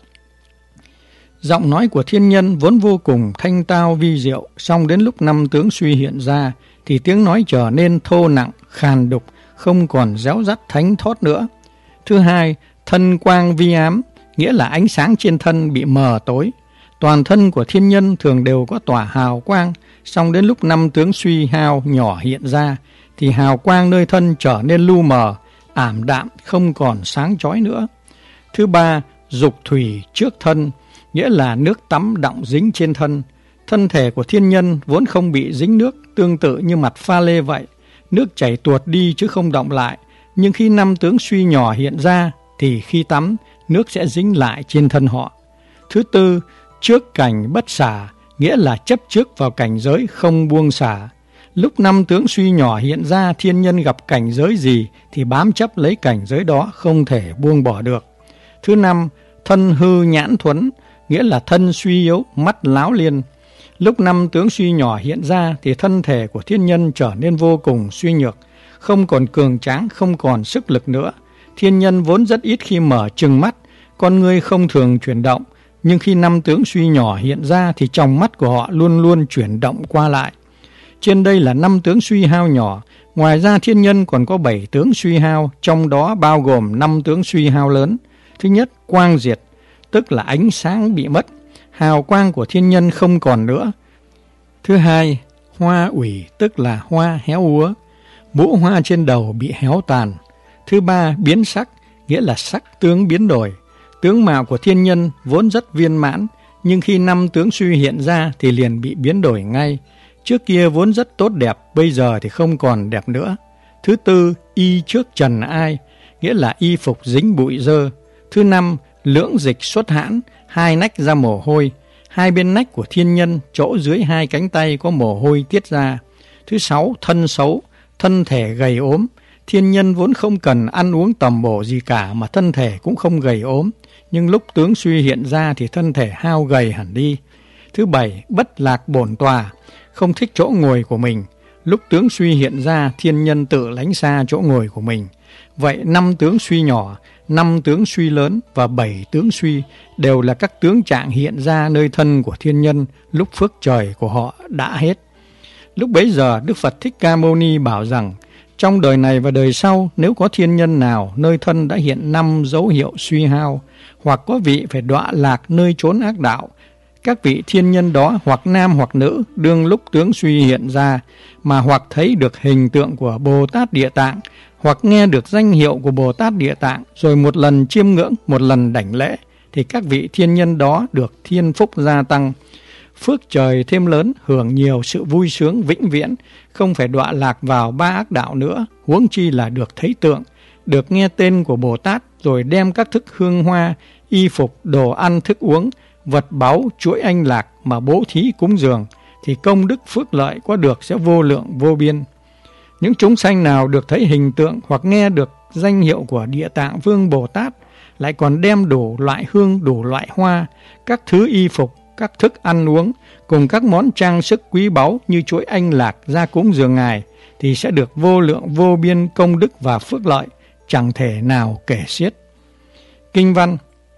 A: Giọng nói của thiên nhân vốn vô cùng thanh tao vi diệu, song đến lúc năm tướng suy hiện ra thì tiếng nói trở nên thô nặng, khàn đục, không còn réo rắt thánh thót nữa. Thứ hai, thân quang vi ám, nghĩa là ánh sáng trên thân bị mờ tối. Toàn thân của thiên nhân thường đều có tỏa hào quang, song đến lúc năm tướng suy hao nhỏ hiện ra thì hào quang nơi thân trở nên lu mờ, ảm đạm, không còn sáng chói nữa. Thứ ba, dục thủy trước thân, nghĩa là nước tắm đọng dính trên thân. Thân thể của thiên nhân vốn không bị dính nước, tương tự như mặt pha lê vậy. Nước chảy tuột đi chứ không đọng lại. Nhưng khi năm tướng suy nhỏ hiện ra thì khi tắm, nước sẽ dính lại trên thân họ. Thứ tư, trước cảnh bất xả, nghĩa là chấp trước vào cảnh giới không buông xả. Lúc năm tướng suy nhỏ hiện ra, thiên nhân gặp cảnh giới gì thì bám chấp lấy cảnh giới đó, không thể buông bỏ được. Thứ năm, thân hư nhãn thuấn, nghĩa là thân suy yếu, mắt láo liên. Lúc năm tướng suy nhỏ hiện ra thì thân thể của thiên nhân trở nên vô cùng suy nhược, không còn cường tráng, không còn sức lực nữa. Thiên nhân vốn rất ít khi mở trừng mắt, con ngươi không thường chuyển động, nhưng khi năm tướng suy nhỏ hiện ra thì trong mắt của họ luôn luôn chuyển động qua lại. Trên đây là 5 tướng suy hao nhỏ, ngoài ra thiên nhân còn có 7 tướng suy hao, trong đó bao gồm 5 tướng suy hao lớn. Thứ nhất, quang diệt, tức là ánh sáng bị mất, hào quang của thiên nhân không còn nữa. Thứ hai, hoa ủy, tức là hoa héo úa, mũ hoa trên đầu bị héo tàn. Thứ ba, biến sắc, nghĩa là sắc tướng biến đổi. Tướng mạo của thiên nhân vốn rất viên mãn, nhưng khi 5 tướng suy hiện ra thì liền bị biến đổi ngay. Trước kia vốn rất tốt đẹp, bây giờ thì không còn đẹp nữa. Thứ tư, y trước trần ai, nghĩa là y phục dính bụi dơ. Thứ năm, lưỡng dịch xuất hãn, 2 nách ra mồ hôi. 2 bên nách của thiên nhân, chỗ dưới 2 cánh tay có mồ hôi tiết ra. Thứ sáu, thân xấu, thân thể gầy ốm. Thiên nhân vốn không cần ăn uống tầm bổ gì cả mà thân thể cũng không gầy ốm, nhưng lúc tướng suy hiện ra thì thân thể hao gầy hẳn đi. Thứ bảy, bất lạc bổn tòa, không thích chỗ ngồi của mình. Lúc tướng suy hiện ra, thiên nhân tự lánh xa chỗ ngồi của mình. Vậy 5 tướng suy nhỏ, 5 tướng suy lớn và 7 tướng suy đều là các tướng trạng hiện ra nơi thân của thiên nhân lúc phước trời của họ đã hết. Lúc bấy giờ, Đức Phật Thích Ca Mâu Ni bảo rằng, trong đời này và đời sau, nếu có thiên nhân nào nơi thân đã hiện 5 dấu hiệu suy hao, hoặc có vị phải đọa lạc nơi chốn ác đạo, các vị thiên nhân đó hoặc nam hoặc nữ đương lúc tướng suy hiện ra, mà hoặc thấy được hình tượng của Bồ Tát Địa Tạng, hoặc nghe được danh hiệu của Bồ Tát Địa Tạng, rồi một lần chiêm ngưỡng, một lần đảnh lễ, thì các vị thiên nhân đó được thiên phúc gia tăng, phước trời thêm lớn, hưởng nhiều sự vui sướng vĩnh viễn, không phải đọa lạc vào 3 ác đạo nữa, huống chi là được thấy tượng, được nghe tên của Bồ Tát, rồi đem các thức hương hoa, y phục, đồ ăn, thức uống, vật báu, chuỗi anh lạc mà bố thí cúng dường, thì công đức phước lợi có được sẽ vô lượng vô biên. Những chúng sanh nào được thấy hình tượng hoặc nghe được danh hiệu của Địa Tạng Vương Bồ Tát, lại còn đem đủ loại hương, đủ loại hoa, các thứ y phục, các thức ăn uống, cùng các món trang sức quý báu như chuỗi anh lạc ra cúng dường Ngài, thì sẽ được vô lượng vô biên công đức và phước lợi, chẳng thể nào kể xiết. Kinh văn.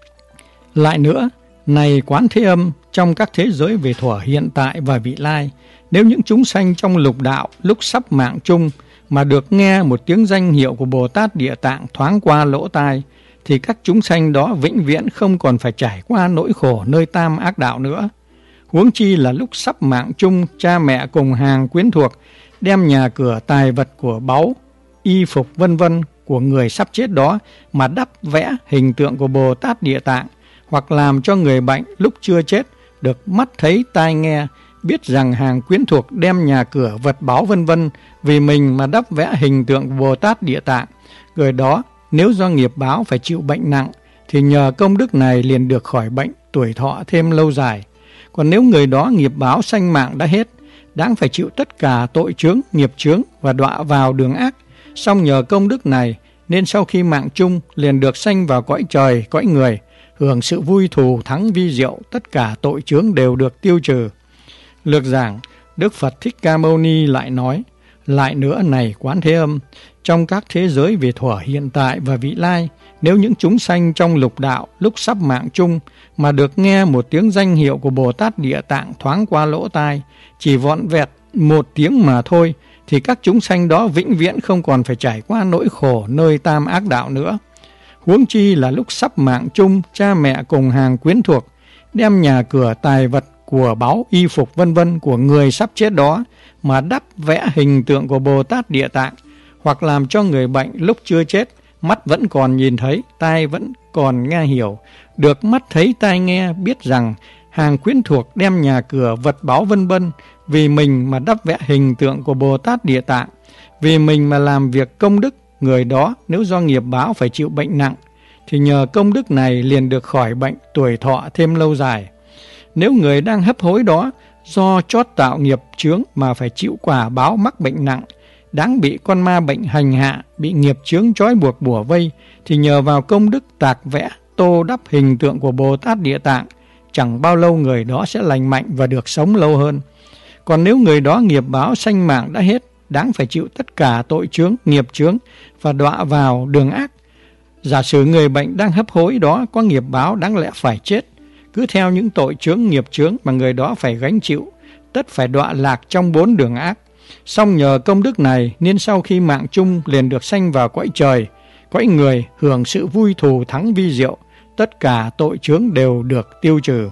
A: Lại nữa, này Quán Thế Âm, trong các thế giới về thuở hiện tại và vị lai, nếu những chúng sanh trong lục đạo lúc sắp mạng chung mà được nghe một tiếng danh hiệu của Bồ Tát Địa Tạng thoáng qua lỗ tai, thì các chúng sanh đó vĩnh viễn không còn phải trải qua nỗi khổ nơi tam ác đạo nữa. Huống chi là lúc sắp mạng chung, cha mẹ cùng hàng quyến thuộc đem nhà cửa tài vật của báu, y phục vân vân của người sắp chết đó mà đắp vẽ hình tượng của Bồ Tát Địa Tạng, hoặc làm cho người bệnh lúc chưa chết được mắt thấy tai nghe, biết rằng hàng quyến thuộc đem nhà cửa vật báu vân vân vì mình mà đắp vẽ hình tượng của Bồ Tát Địa Tạng, người đó nếu do nghiệp báo phải chịu bệnh nặng thì nhờ công đức này liền được khỏi bệnh, tuổi thọ thêm lâu dài. Còn nếu người đó nghiệp báo sanh mạng đã hết, đáng phải chịu tất cả tội chướng, nghiệp chướng và đọa vào đường ác, song nhờ công đức này nên sau khi mạng chung liền được sanh vào cõi trời, cõi người, hưởng sự vui thù thắng vi diệu, tất cả tội chướng đều được tiêu trừ. Lược giảng, Đức Phật Thích Ca Mâu Ni lại nói, lại nữa này Quán Thế Âm, trong các thế giới về thuở hiện tại và vị lai, nếu những chúng sanh trong lục đạo lúc sắp mạng chung mà được nghe một tiếng danh hiệu của Bồ Tát Địa Tạng thoáng qua lỗ tai, chỉ vọn vẹt một tiếng mà thôi, thì các chúng sanh đó vĩnh viễn không còn phải trải qua nỗi khổ nơi tam ác đạo nữa. Huống chi là lúc sắp mạng chung, cha mẹ cùng hàng quyến thuộc đem nhà cửa tài vật của báu, y phục vân vân của người sắp chết đó mà đắp vẽ hình tượng của Bồ Tát Địa Tạng, hoặc làm cho người bệnh lúc chưa chết mắt vẫn còn nhìn thấy, tai vẫn còn nghe hiểu, được mắt thấy tai nghe, biết rằng hàng quyến thuộc đem nhà cửa vật báu vân vân vì mình mà đắp vẽ hình tượng của Bồ Tát Địa Tạng, vì mình mà làm việc công đức, người đó nếu do nghiệp báo phải chịu bệnh nặng thì nhờ công đức này liền được khỏi bệnh, tuổi thọ thêm lâu dài. Nếu người đang hấp hối đó do chót tạo nghiệp chướng mà phải chịu quả báo mắc bệnh nặng, đáng bị con ma bệnh hành hạ, bị nghiệp chướng trói buộc bủa vây, thì nhờ vào công đức tạc vẽ, tô đắp hình tượng của Bồ Tát Địa Tạng, chẳng bao lâu người đó sẽ lành mạnh và được sống lâu hơn. Còn nếu người đó nghiệp báo sanh mạng đã hết, đáng phải chịu tất cả tội chướng, nghiệp chướng và đọa vào đường ác. Giả sử người bệnh đang hấp hối đó có nghiệp báo đáng lẽ phải chết, cứ theo những tội chướng, nghiệp chướng mà người đó phải gánh chịu, tất phải đọa lạc trong 4 đường ác. Song nhờ công đức này nên sau khi mạng chung liền được sanh vào cõi trời, cõi người hưởng sự vui thù thắng vi diệu, tất cả tội chướng đều được tiêu trừ.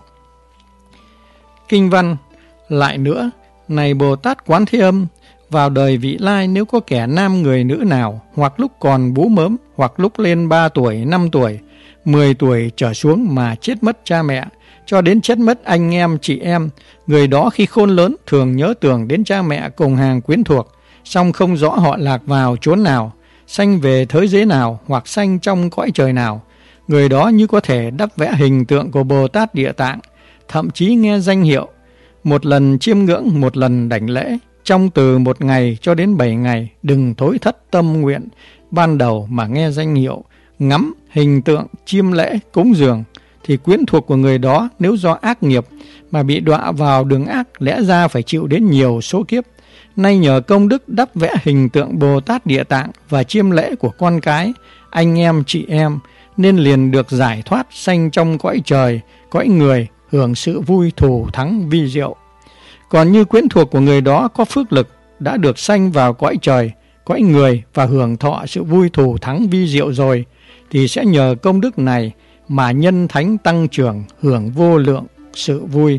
A: Kinh văn: Lại nữa, này Bồ Tát Quán Thế Âm, vào đời vị lai nếu có kẻ nam người nữ nào, hoặc lúc còn bú mớm, hoặc lúc lên 3 tuổi, 5 tuổi, 10 tuổi trở xuống mà chết mất cha mẹ, cho đến chết mất anh em, chị em, người đó khi khôn lớn thường nhớ tưởng đến cha mẹ cùng hàng quyến thuộc, song không rõ họ lạc vào chốn nào, sanh về thế giới nào, hoặc sanh trong cõi trời nào. Người đó như có thể đắp vẽ hình tượng của Bồ Tát Địa Tạng, thậm chí nghe danh hiệu, một lần chiêm ngưỡng, một lần đảnh lễ, trong từ 1 ngày cho đến 7 ngày, đừng thối thất tâm nguyện ban đầu mà nghe danh hiệu, ngắm hình tượng, chiêm lễ, cúng dường, thì quyến thuộc của người đó nếu do ác nghiệp mà bị đọa vào đường ác, lẽ ra phải chịu đến nhiều số kiếp. Nay nhờ công đức đắp vẽ hình tượng Bồ Tát Địa Tạng và chiêm lễ của con cái, anh em, chị em, nên liền được giải thoát sanh trong cõi trời, cõi người, hưởng sự vui thù thắng vi diệu. Còn như quyến thuộc của người đó có phước lực đã được sanh vào cõi trời, cõi người và hưởng thọ sự vui thù thắng vi diệu rồi, thì sẽ nhờ công đức này mà nhân thánh tăng trưởng, hưởng vô lượng sự vui.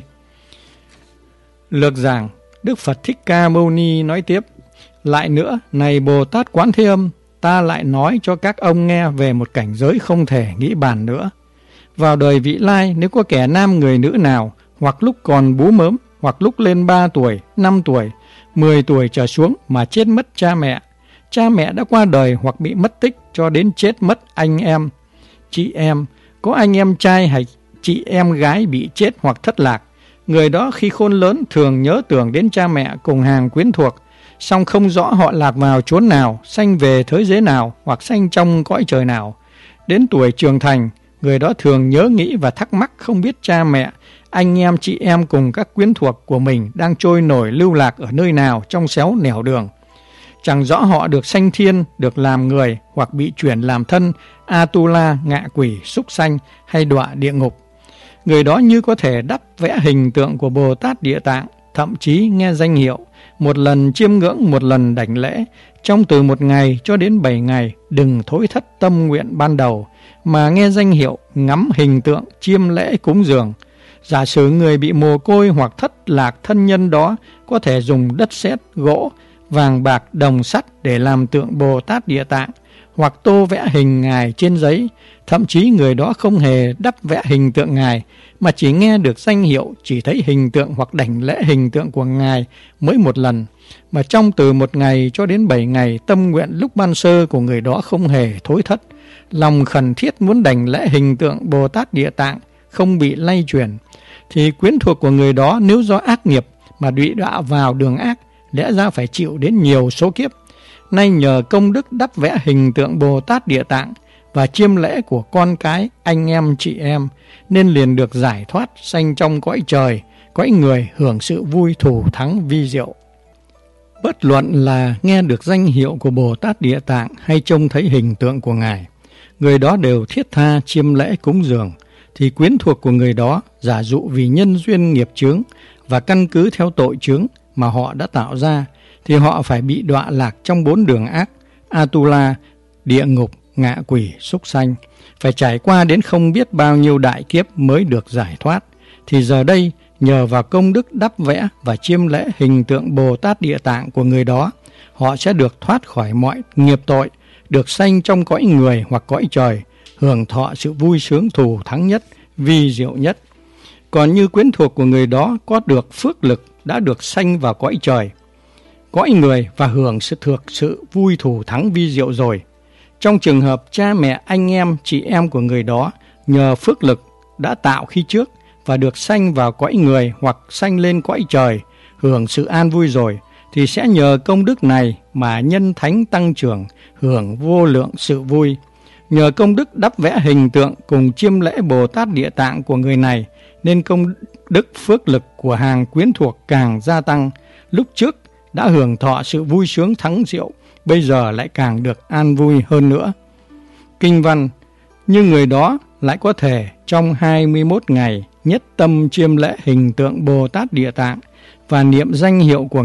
A: Lược giảng, Đức Phật Thích Ca Mâu Ni nói tiếp: Lại nữa, này Bồ Tát Quán Thế Âm, ta lại nói cho các ông nghe về một cảnh giới không thể nghĩ bàn nữa. Vào đời vị lai, nếu có kẻ nam người nữ nào, hoặc lúc còn bú mớm, hoặc lúc lên 3 tuổi, 5 tuổi, 10 tuổi trở xuống mà chết mất cha mẹ đã qua đời hoặc bị mất tích cho đến chết mất anh em, chị em, có anh em trai hay chị em gái bị chết hoặc thất lạc, người đó khi khôn lớn thường nhớ tưởng đến cha mẹ cùng hàng quyến thuộc, song không rõ họ lạc vào chốn nào, sanh về thế giới nào, hoặc sanh trong cõi trời nào. Đến tuổi trưởng thành, người đó thường nhớ nghĩ và thắc mắc không biết cha mẹ, anh em, chị em cùng các quyến thuộc của mình đang trôi nổi lưu lạc ở nơi nào trong xéo nẻo đường. Chẳng rõ họ được sanh thiên, được làm người, hoặc bị chuyển làm thân, Atula, ngạ quỷ, súc sanh hay đọa địa ngục. Người đó như có thể đắp vẽ hình tượng của Bồ Tát Địa Tạng, thậm chí nghe danh hiệu, một lần chiêm ngưỡng, một lần đảnh lễ, trong từ 1 ngày cho đến 7 ngày, đừng thối thất tâm nguyện ban đầu, mà nghe danh hiệu, ngắm hình tượng, chiêm lễ, cúng dường. Giả sử người bị mồ côi hoặc thất lạc thân nhân đó có thể dùng đất sét, gỗ, vàng bạc, đồng sắt để làm tượng Bồ Tát Địa Tạng, hoặc tô vẽ hình Ngài trên giấy. Thậm chí người đó không hề đắp vẽ hình tượng Ngài, mà chỉ nghe được danh hiệu, chỉ thấy hình tượng hoặc đảnh lễ hình tượng của Ngài mới 1 lần, mà trong từ 1 ngày cho đến 7 ngày, tâm nguyện lúc ban sơ của người đó không hề thối thất. Lòng khẩn thiết muốn đảnh lễ hình tượng Bồ Tát Địa Tạng không bị lay chuyển, thì quyến thuộc của người đó nếu do ác nghiệp mà bị đọa vào đường ác, lẽ ra phải chịu đến nhiều số kiếp. Nay nhờ công đức đắp vẽ hình tượng Bồ Tát Địa Tạng và chiêm lễ của con cái, anh em, chị em, nên liền được giải thoát sanh trong cõi trời, cõi người, hưởng sự vui thù thắng vi diệu. Bất luận là nghe được danh hiệu của Bồ Tát Địa Tạng hay trông thấy hình tượng của Ngài, người đó đều thiết tha chiêm lễ cúng dường, thì quyến thuộc của người đó, giả dụ vì nhân duyên nghiệp chướng và căn cứ theo tội chướng mà họ đã tạo ra, thì họ phải bị đọa lạc trong 4 đường ác, Atula, địa ngục, ngạ quỷ, súc sanh, phải trải qua đến không biết bao nhiêu đại kiếp mới được giải thoát. Thì giờ đây, nhờ vào công đức đắp vẽ và chiêm lễ hình tượng Bồ Tát Địa Tạng của người đó, họ sẽ được thoát khỏi mọi nghiệp tội, được sanh trong cõi người hoặc cõi trời, hưởng thọ sự vui sướng thù thắng nhất, vi diệu nhất. Còn như quyến thuộc của người đó có được phước lực đã được sanh vào cõi trời, cõi người và hưởng sự vui thù thắng vi diệu rồi. Trong trường hợp cha mẹ, anh em, chị em của người đó nhờ phước lực đã tạo khi trước và được sanh vào cõi người hoặc sanh lên cõi trời, hưởng sự an vui rồi, thì sẽ nhờ công đức này mà nhân thánh tăng trưởng, hưởng vô lượng sự vui. Nhờ công đức đắp vẽ hình tượng cùng chiêm lễ Bồ Tát Địa Tạng của người này, nên công đức phước lực của hàng quyến thuộc càng gia tăng. Lúc trước đã hưởng thọ sự vui sướng thắng diệu, bây giờ lại càng được an vui hơn nữa. Kinh văn: như người đó lại có thể trong 21 ngày nhất tâm chiêm lễ hình tượng Bồ Tát Địa Tạng và niệm danh hiệu của Ngài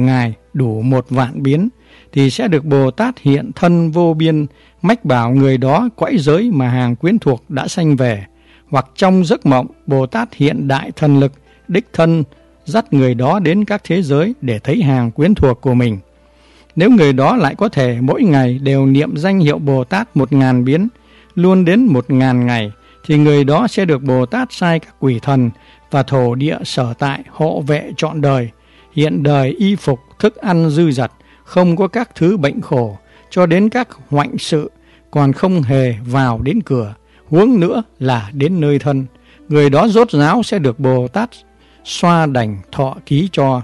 A: đủ 1.000.000 biến, thì sẽ được Bồ Tát hiện thân vô biên, mách bảo người đó cõi giới mà hàng quyến thuộc đã sanh về. Hoặc trong giấc mộng, Bồ Tát hiện đại thần lực, đích thân dắt người đó đến các thế giới để thấy hàng quyến thuộc của mình. Nếu người đó lại có thể mỗi ngày đều niệm danh hiệu Bồ Tát 1.000 biến, luôn đến 1.000 ngày, thì người đó sẽ được Bồ Tát sai các quỷ thần và thổ địa sở tại hộ vệ trọn đời, hiện đời y phục, thức ăn dư dật, không có các thứ bệnh khổ, cho đến các hoạnh sự, còn không hề vào đến cửa, huống nữa là đến nơi thân. Người đó rốt ráo sẽ được Bồ Tát xoa đảnh thọ ký cho.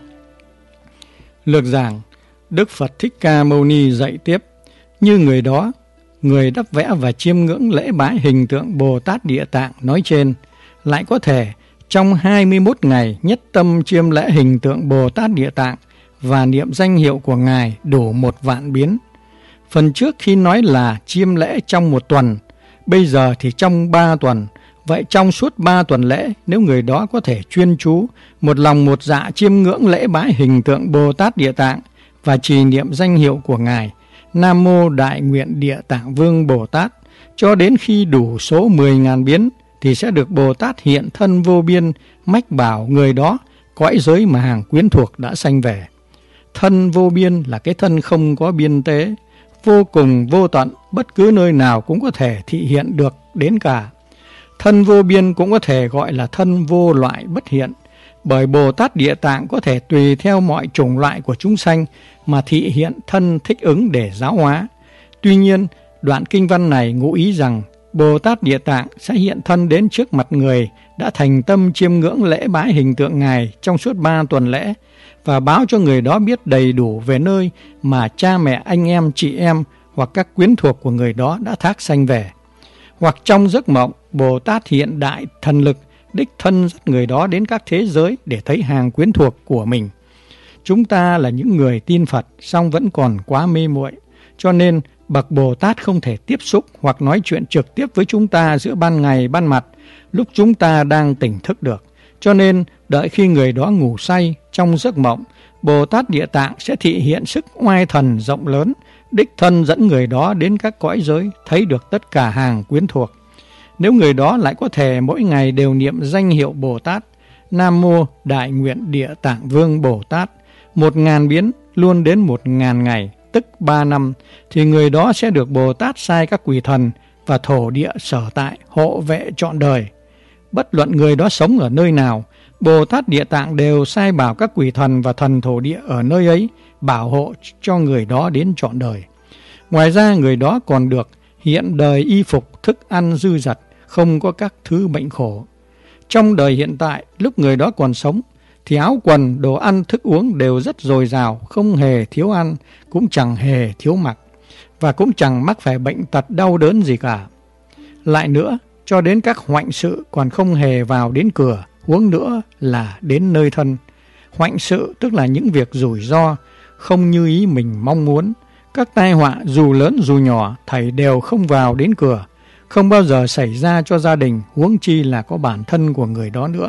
A: Lược giảng, Đức Phật Thích Ca Mâu Ni dạy tiếp, như người đó, người đắp vẽ và chiêm ngưỡng lễ bái hình tượng Bồ Tát Địa Tạng nói trên, lại có thể trong 21 ngày nhất tâm chiêm lễ hình tượng Bồ Tát Địa Tạng và niệm danh hiệu của Ngài đủ 1.000.000 biến. Phần trước khi nói là chiêm lễ trong 1 tuần, bây giờ thì trong 3 tuần. Vậy trong suốt 3 tuần lễ, nếu người đó có thể chuyên chú, một lòng một dạ chiêm ngưỡng lễ bái hình tượng Bồ Tát Địa Tạng và trì niệm danh hiệu của Ngài Nam Mô Đại Nguyện Địa Tạng Vương Bồ Tát, cho đến khi đủ số 10.000 biến, thì sẽ được Bồ Tát hiện thân vô biên, mách bảo người đó cõi giới mà hàng quyến thuộc đã sanh về. Thân vô biên là cái thân không có biên tế, vô cùng vô tận, bất cứ nơi nào cũng có thể thị hiện được đến cả. Thân vô biên cũng có thể gọi là thân vô loại bất hiện, bởi Bồ Tát Địa Tạng có thể tùy theo mọi chủng loại của chúng sanh mà thị hiện thân thích ứng để giáo hóa. Tuy nhiên, đoạn kinh văn này ngụ ý rằng Bồ Tát Địa Tạng sẽ hiện thân đến trước mặt người đã thành tâm chiêm ngưỡng lễ bái hình tượng Ngài trong suốt 3 tuần lễ và báo cho người đó biết đầy đủ về nơi mà cha mẹ, anh em, chị em hoặc các quyến thuộc của người đó đã thác sanh về. Hoặc trong giấc mộng, Bồ Tát hiện đại thần lực, đích thân dắt người đó đến các thế giới để thấy hàng quyến thuộc của mình. Chúng ta là những người tin Phật, song vẫn còn quá mê muội, cho nên bậc Bồ Tát không thể tiếp xúc hoặc nói chuyện trực tiếp với chúng ta giữa ban ngày ban mặt lúc chúng ta đang tỉnh thức được. Cho nên đợi khi người đó ngủ say trong giấc mộng, Bồ Tát Địa Tạng sẽ thị hiện sức oai thần rộng lớn, đích thân dẫn người đó đến các cõi giới, thấy được tất cả hàng quyến thuộc. Nếu người đó lại có thể mỗi ngày đều niệm danh hiệu Bồ Tát Nam Mô Đại Nguyện Địa Tạng Vương Bồ Tát 1.000 biến, luôn đến 1.000 ngày, tức 3 năm, thì người đó sẽ được Bồ Tát sai các quỷ thần và thổ địa sở tại hộ vệ trọn đời. Bất luận người đó sống ở nơi nào, Bồ Tát Địa Tạng đều sai bảo các quỷ thần và thần thổ địa ở nơi ấy bảo hộ cho người đó đến trọn đời. Ngoài ra, người đó còn được hiện đời y phục, thức ăn dư dật, không có các thứ bệnh khổ. Trong đời hiện tại, lúc người đó còn sống, thì áo quần, đồ ăn, thức uống đều rất dồi dào, không hề thiếu ăn, cũng chẳng hề thiếu mặc, và cũng chẳng mắc phải bệnh tật đau đớn gì cả. Lại nữa, cho đến các hoạnh sự còn không hề vào đến cửa, huống nữa là đến nơi thân. Hoạnh sự tức là những việc rủi ro, không như ý mình mong muốn. Các tai họa dù lớn dù nhỏ, thảy đều không vào đến cửa, không bao giờ xảy ra cho gia đình, huống chi là có bản thân của người đó nữa.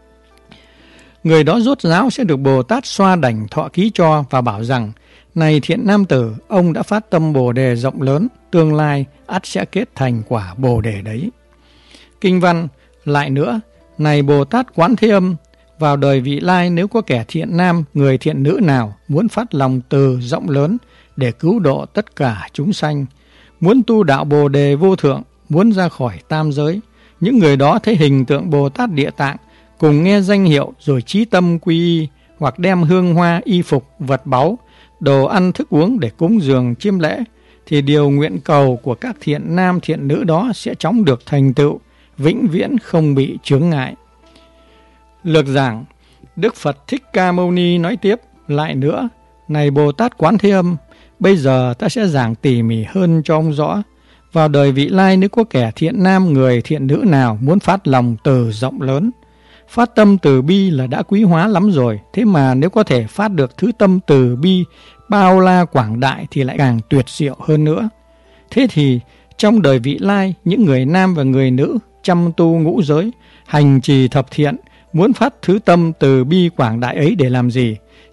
A: Người đó rốt ráo sẽ được Bồ Tát xoa đảnh thọ ký cho và bảo rằng: này thiện nam tử, ông đã phát tâm Bồ Đề rộng lớn, tương lai ắt sẽ kết thành quả Bồ Đề đấy. Kinh văn lại nữa: này Bồ Tát Quán Thế Âm, vào đời vị lai nếu có kẻ thiện nam, người thiện nữ nào muốn phát lòng từ rộng lớn để cứu độ tất cả chúng sanh, muốn tu đạo Bồ Đề vô thượng, muốn ra khỏi tam giới, những người đó thấy hình tượng Bồ Tát Địa Tạng, cùng nghe danh hiệu rồi chí tâm quy y, hoặc đem hương hoa, y phục, vật báu, đồ ăn thức uống để cúng dường chiêm lễ, thì điều nguyện cầu của các thiện nam thiện nữ đó sẽ chóng được thành tựu, vĩnh viễn không bị chướng ngại. Lược giảng, Đức Phật Thích Ca Mâu Ni nói tiếp lại nữa: này Bồ Tát Quán Thế Âm, bây giờ ta sẽ giảng tỉ mỉ hơn cho ông rõ. Vào đời vị lai nếu có kẻ thiện nam, người thiện nữ nào muốn phát lòng từ rộng lớn, phát tâm từ bi là đã quý hóa lắm rồi. Thế mà nếu có thể phát được thứ tâm từ bi bao la quảng đại thì lại càng tuyệt diệu hơn nữa. Thế thì trong đời vị lai, những người nam và người nữ chăm tu ngũ giới, hành trì thập thiện, muốn phát thứ tâm từ bi quảng đại ấy để làm gì?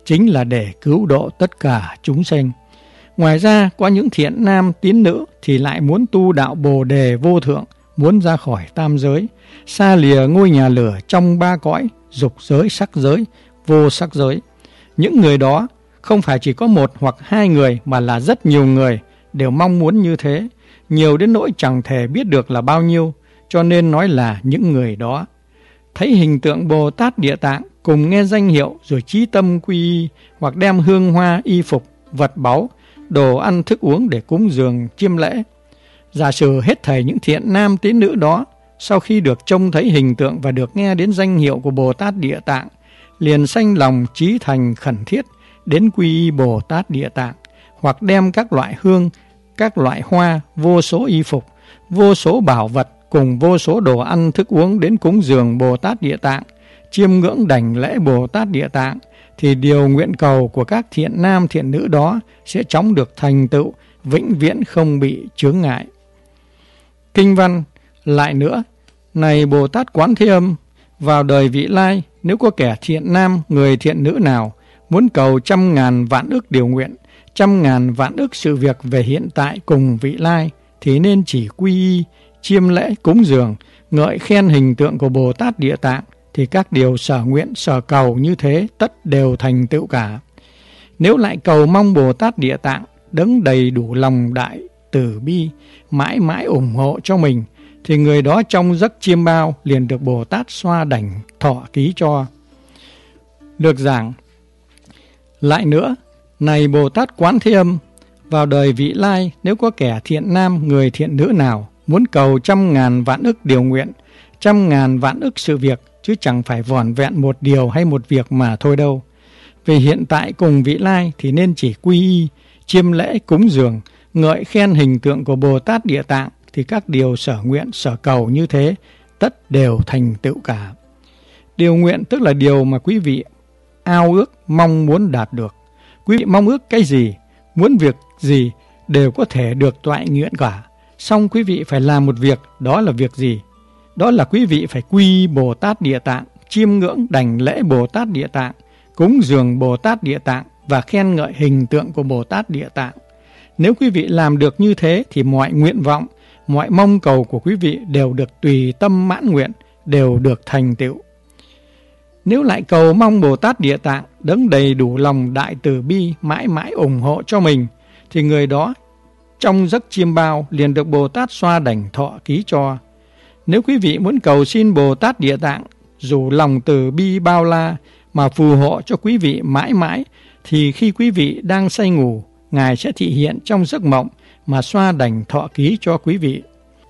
A: chính là để cứu độ tất cả chúng sanh. Ngoài ra, có những thiện nam tín nữ thì lại muốn tu đạo Bồ đề vô thượng, muốn ra khỏi tam giới, xa lìa ngôi nhà lửa trong ba cõi, dục giới, sắc giới, vô sắc giới. Những người đó không phải chỉ có một hoặc hai người mà là rất nhiều người đều mong muốn như thế, nhiều đến nỗi chẳng thể biết được là bao nhiêu, cho nên nói là những người đó. Thấy hình tượng Bồ Tát Địa Tạng, cùng nghe danh hiệu rồi chí tâm quy y, hoặc đem hương hoa y phục, vật báu, đồ ăn thức uống để cúng dường chiêm lễ. Giả sử hết thảy những thiện nam tín nữ đó, sau khi được trông thấy hình tượng và được nghe đến danh hiệu của Bồ Tát Địa Tạng, liền sanh lòng chí thành khẩn thiết đến quy y Bồ Tát Địa Tạng, hoặc đem các loại hương, các loại hoa, vô số y phục, vô số bảo vật cùng vô số đồ ăn thức uống đến cúng dường Bồ Tát Địa Tạng, chiêm ngưỡng đảnh lễ Bồ Tát Địa Tạng, thì điều nguyện cầu của các thiện nam thiện nữ đó sẽ chóng được thành tựu, vĩnh viễn không bị chướng ngại. Kinh văn lại nữa: này Bồ Tát Quán Thế Âm, vào đời vị lai, nếu có kẻ thiện nam, người thiện nữ nào muốn cầu 100.000 vạn ức điều nguyện, 100.000 vạn ức sự việc về hiện tại cùng vị lai, thì nên chỉ quy y, chiêm lễ, cúng dường, ngợi khen hình tượng của Bồ Tát Địa Tạng, thì các điều sở nguyện, sở cầu như thế tất đều thành tựu cả. Nếu lại cầu mong Bồ Tát Địa Tạng đấng đầy đủ lòng đại từ bi, mãi mãi ủng hộ cho mình, thì người đó trong giấc chiêm bao liền được Bồ Tát xoa đảnh thọ ký cho. Lược giảng lại nữa: này Bồ Tát Quán Thế Âm, vào đời vị lai, nếu có kẻ thiện nam, người thiện nữ nào muốn cầu 100.000 vạn ức điều nguyện, 100.000 vạn ức sự việc, chứ chẳng phải vỏn vẹn một điều hay một việc mà thôi đâu. Về hiện tại cùng vị lai thì nên chỉ quy y, chiêm lễ, cúng dường, ngợi khen hình tượng của Bồ Tát Địa Tạng, thì các điều sở nguyện, sở cầu như thế tất đều thành tựu cả. Điều nguyện tức là điều mà quý vị ao ước, mong muốn đạt được. Quý vị mong ước cái gì, muốn việc gì đều có thể được toại nguyện cả. Xong quý vị phải làm một việc, đó là việc gì? Đó là quý vị phải quy Bồ Tát Địa Tạng, chiêm ngưỡng đảnh lễ Bồ Tát Địa Tạng, cúng dường Bồ Tát Địa Tạng và khen ngợi hình tượng của Bồ Tát Địa Tạng. Nếu quý vị làm được như thế thì mọi nguyện vọng, mọi mong cầu của quý vị đều được tùy tâm mãn nguyện, đều được thành tựu. Nếu lại cầu mong Bồ Tát Địa Tạng đấng đầy đủ lòng đại từ bi, mãi mãi ủng hộ cho mình, thì người đó trong giấc chiêm bao liền được Bồ Tát xoa đảnh thọ ký cho. Nếu quý vị muốn cầu xin Bồ Tát Địa Tạng dù lòng từ bi bao la mà phù hộ cho quý vị mãi mãi, thì khi quý vị đang say ngủ, Ngài sẽ thị hiện trong giấc mộng mà xoa đảnh thọ ký cho quý vị.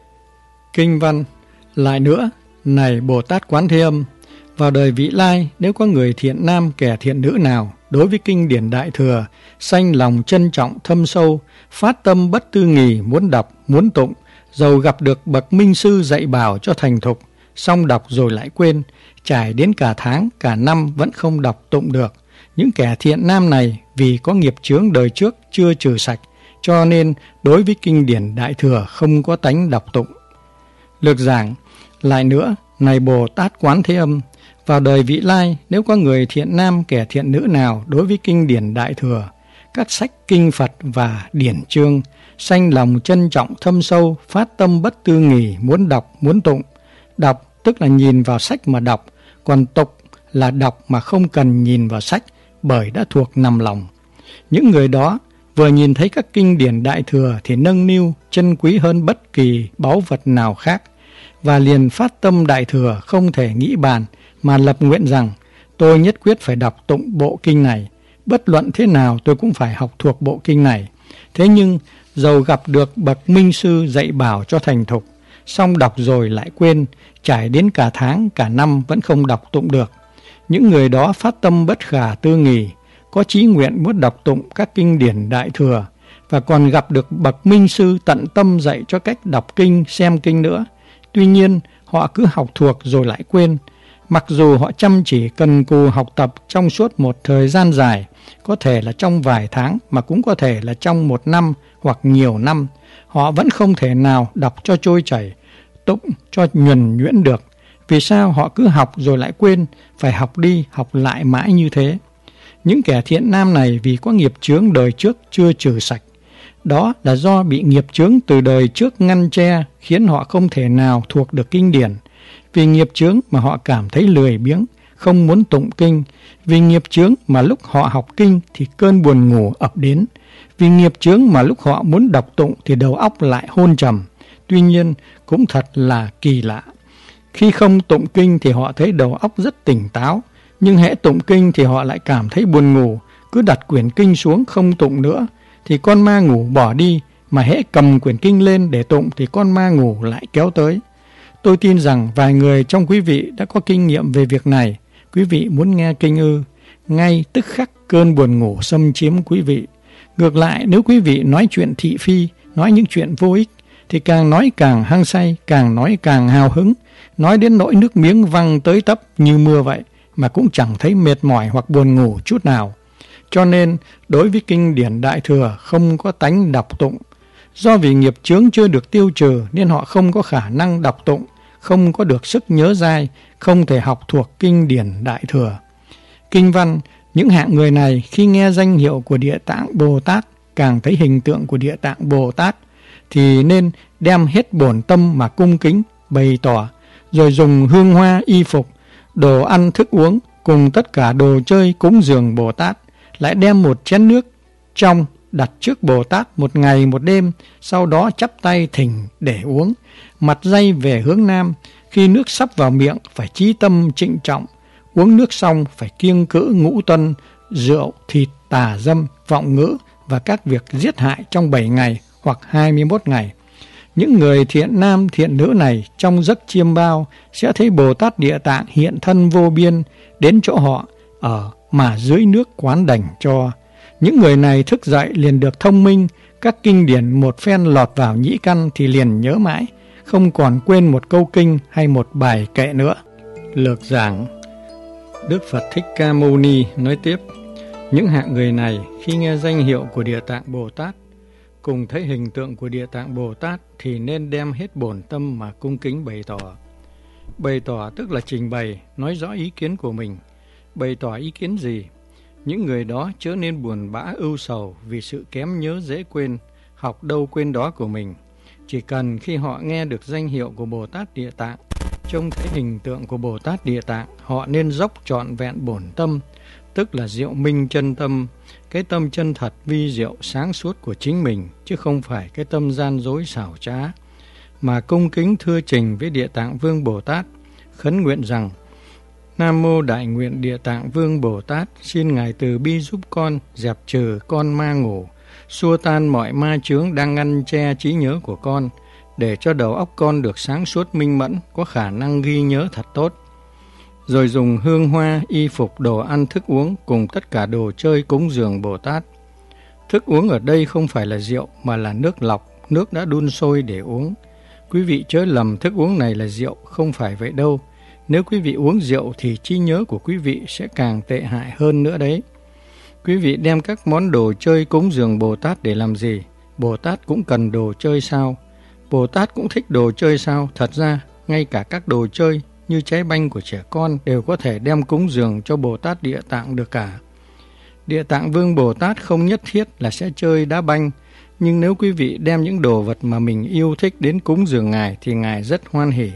A: Kinh văn lại nữa: này Bồ Tát Quán Thế Âm, vào đời vị lai, nếu có người thiện nam, kẻ thiện nữ nào đối với kinh điển Đại Thừa sanh lòng trân trọng thâm sâu, phát tâm bất tư nghì muốn đọc, muốn tụng, dầu gặp được bậc minh sư dạy bảo cho thành thục, xong đọc rồi lại quên, trải đến cả tháng, cả năm vẫn không đọc tụng được. Những kẻ thiện nam này vì có nghiệp chướng đời trước chưa trừ sạch, cho nên đối với kinh điển Đại Thừa không có tánh đọc tụng. Lược giảng lại nữa: này Bồ Tát Quán Thế Âm, vào đời vị lai, nếu có người thiện nam, kẻ thiện nữ nào đối với kinh điển Đại Thừa, các sách kinh Phật và điển chương, sanh lòng trân trọng thâm sâu, phát tâm bất tư nghì muốn đọc, muốn tụng. Đọc tức là nhìn vào sách mà đọc, còn tụng là đọc mà không cần nhìn vào sách, bởi đã thuộc nằm lòng. Những người đó vừa nhìn thấy các kinh điển Đại Thừa thì nâng niu, chân quý hơn bất kỳ báu vật nào khác, và liền phát tâm Đại Thừa không thể nghĩ bàn, mà lập nguyện rằng tôi nhất quyết phải đọc tụng bộ kinh này, bất luận thế nào tôi cũng phải học thuộc bộ kinh này. Thế nhưng dầu gặp được bậc minh sư dạy bảo cho thành thục, xong đọc rồi lại quên, trải đến cả tháng, cả năm vẫn không đọc tụng được. Những người đó phát tâm bất khả tư nghì, có chí nguyện muốn đọc tụng các kinh điển Đại Thừa, và còn gặp được bậc minh sư tận tâm dạy cho cách đọc kinh, xem kinh nữa. Tuy nhiên họ cứ học thuộc rồi lại quên. Mặc dù họ chăm chỉ cần cù học tập trong suốt một thời gian dài, có thể là trong vài tháng mà cũng có thể là trong một năm hoặc nhiều năm, họ vẫn không thể nào đọc cho trôi chảy, tụng cho nhuần nhuyễn được. Vì sao họ cứ học rồi lại quên, phải học đi học lại mãi như thế? Những kẻ thiện nam này vì có nghiệp chướng đời trước chưa trừ sạch. Đó là do bị nghiệp chướng từ đời trước ngăn che, khiến họ không thể nào thuộc được kinh điển. Vì nghiệp chướng mà họ cảm thấy lười biếng, không muốn tụng kinh. Vì nghiệp chướng mà lúc họ học kinh thì cơn buồn ngủ ập đến. Vì nghiệp chướng mà lúc họ muốn đọc tụng thì đầu óc lại hôn trầm. Tuy nhiên cũng thật là kỳ lạ. Khi không tụng kinh thì họ thấy đầu óc rất tỉnh táo, nhưng hễ tụng kinh thì họ lại cảm thấy buồn ngủ. Cứ đặt quyển kinh xuống không tụng nữa thì con ma ngủ bỏ đi, mà hễ cầm quyển kinh lên để tụng thì con ma ngủ lại kéo tới. Tôi tin rằng vài người trong quý vị đã có kinh nghiệm về việc này. Quý vị muốn nghe kinh ư? Ngay tức khắc cơn buồn ngủ xâm chiếm quý vị. Ngược lại, nếu quý vị nói chuyện thị phi, nói những chuyện vô ích, thì càng nói càng hăng say, càng nói càng hào hứng, nói đến nỗi nước miếng văng tới tấp như mưa vậy, mà cũng chẳng thấy mệt mỏi hoặc buồn ngủ chút nào. Cho nên, đối với kinh điển Đại Thừa không có tánh đọc tụng. Do vì nghiệp chướng chưa được tiêu trừ nên họ không có khả năng đọc tụng, không có được sức nhớ dai, không thể học thuộc kinh điển Đại Thừa. Kinh văn, những hạng người này khi nghe danh hiệu của Địa Tạng Bồ Tát, càng thấy hình tượng của Địa Tạng Bồ Tát, thì nên đem hết bổn tâm mà cung kính, bày tỏ, rồi dùng hương hoa y phục, đồ ăn thức uống cùng tất cả đồ chơi cúng dường Bồ Tát, lại đem một chén nước trong đặt trước Bồ Tát một ngày một đêm, sau đó chắp tay thỉnh để uống, mặt dây về hướng nam. Khi nước sắp vào miệng phải chí tâm trịnh trọng, uống nước xong phải kiêng cữ ngũ tuần, rượu, thịt, tà dâm, vọng ngữ và các việc giết hại trong 7 ngày hoặc 21 ngày. Những người thiện nam thiện nữ này trong giấc chiêm bao sẽ thấy Bồ Tát Địa Tạng hiện thân vô biên đến chỗ họ ở mà dưới nước quán đảnh cho. Những người này thức dậy liền được thông minh, các kinh điển một phen lọt vào nhĩ căn thì liền nhớ mãi, không còn quên một câu kinh hay một bài kệ nữa. Lược giảng, Đức Phật Thích Ca Mâu Ni nói tiếp: những hạng người này khi nghe danh hiệu của Địa Tạng Bồ Tát, cùng thấy hình tượng của Địa Tạng Bồ Tát thì nên đem hết bổn tâm mà cung kính bày tỏ. Bày tỏ tức là trình bày, nói rõ ý kiến của mình. Bày tỏ ý kiến gì? Những người đó chớ nên buồn bã ưu sầu vì sự kém nhớ dễ quên, học đâu quên đó của mình. Chỉ cần khi họ nghe được danh hiệu của Bồ Tát Địa Tạng, trông thấy hình tượng của Bồ Tát Địa Tạng, họ nên dốc trọn vẹn bổn tâm, tức là diệu minh chân tâm, cái tâm chân thật vi diệu sáng suốt của chính mình, chứ không phải cái tâm gian dối xảo trá, mà cung kính thưa trình với Địa Tạng Vương Bồ Tát, khấn nguyện rằng: Nam mô Đại Nguyện Địa Tạng Vương Bồ Tát, xin Ngài từ bi giúp con dẹp trừ con ma ngủ, xua tan mọi ma chướng đang ngăn che trí nhớ của con, để cho đầu óc con được sáng suốt minh mẫn, có khả năng ghi nhớ thật tốt. Rồi dùng hương hoa, y phục, đồ ăn, thức uống cùng tất cả đồ chơi cúng dường Bồ Tát. Thức uống ở đây không phải là rượu mà là nước lọc, nước đã đun sôi để uống. Quý vị chớ lầm thức uống này là rượu, không phải vậy đâu. Nếu quý vị uống rượu thì trí nhớ của quý vị sẽ càng tệ hại hơn nữa đấy. Quý vị đem các món đồ chơi cúng dường Bồ Tát để làm gì? Bồ Tát cũng cần đồ chơi sao? Bồ Tát cũng thích đồ chơi sao? Thật ra, ngay cả các đồ chơi như trái banh của trẻ con đều có thể đem cúng dường cho Bồ Tát Địa Tạng được cả. Địa Tạng Vương Bồ Tát không nhất thiết là sẽ chơi đá banh, nhưng nếu quý vị đem những đồ vật mà mình yêu thích đến cúng dường Ngài thì Ngài rất hoan hỉ.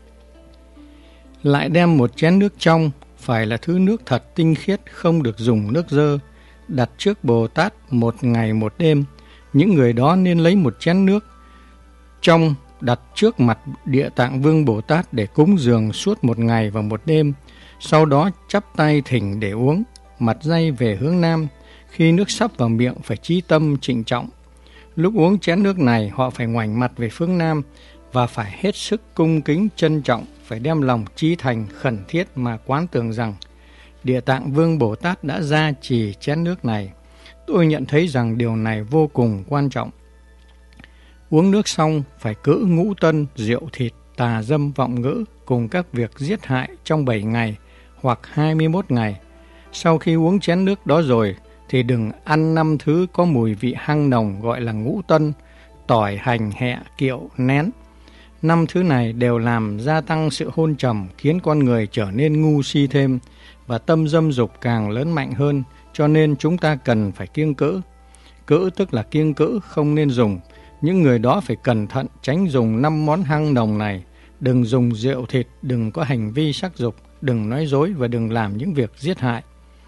A: Lại đem một chén nước trong, phải là thứ nước thật tinh khiết, không được dùng nước dơ, đặt trước Bồ Tát một ngày một đêm. Những người đó nên lấy một chén nước trong đặt trước mặt Địa Tạng Vương Bồ Tát để cúng dường suốt một ngày và một đêm. Sau đó chắp tay thỉnh để uống, mặt dây về hướng nam. Khi nước sắp vào miệng phải chí tâm trịnh trọng. Lúc uống chén nước này họ phải ngoảnh mặt về phương nam và phải hết sức cung kính trân trọng, phải đem lòng chí thành khẩn thiết mà quán tưởng rằng Địa Tạng Vương Bồ Tát đã gia trì chén nước này. Tôi nhận thấy rằng điều này vô cùng quan trọng. Uống nước xong phải cữ ngũ tân, rượu thịt, tà dâm, vọng ngữ cùng các việc giết hại trong 7 ngày hoặc 21 ngày. Sau khi uống chén nước đó rồi thì đừng ăn 5 thứ có mùi vị hăng nồng gọi là ngũ tân: tỏi, hành, hẹ, kiệu, nén. 5 thứ này đều làm gia tăng sự hôn trầm, khiến con người trở nên ngu si thêm và tâm dâm dục càng lớn mạnh hơn, cho nên chúng ta cần phải kiêng cữ. Cữ tức là kiêng cữ, không nên dùng. Những người đó phải cẩn thận tránh dùng 5 món hăng nồng này. Đừng dùng rượu thịt, đừng có hành vi sắc dục, đừng nói dối và đừng làm những việc giết hại.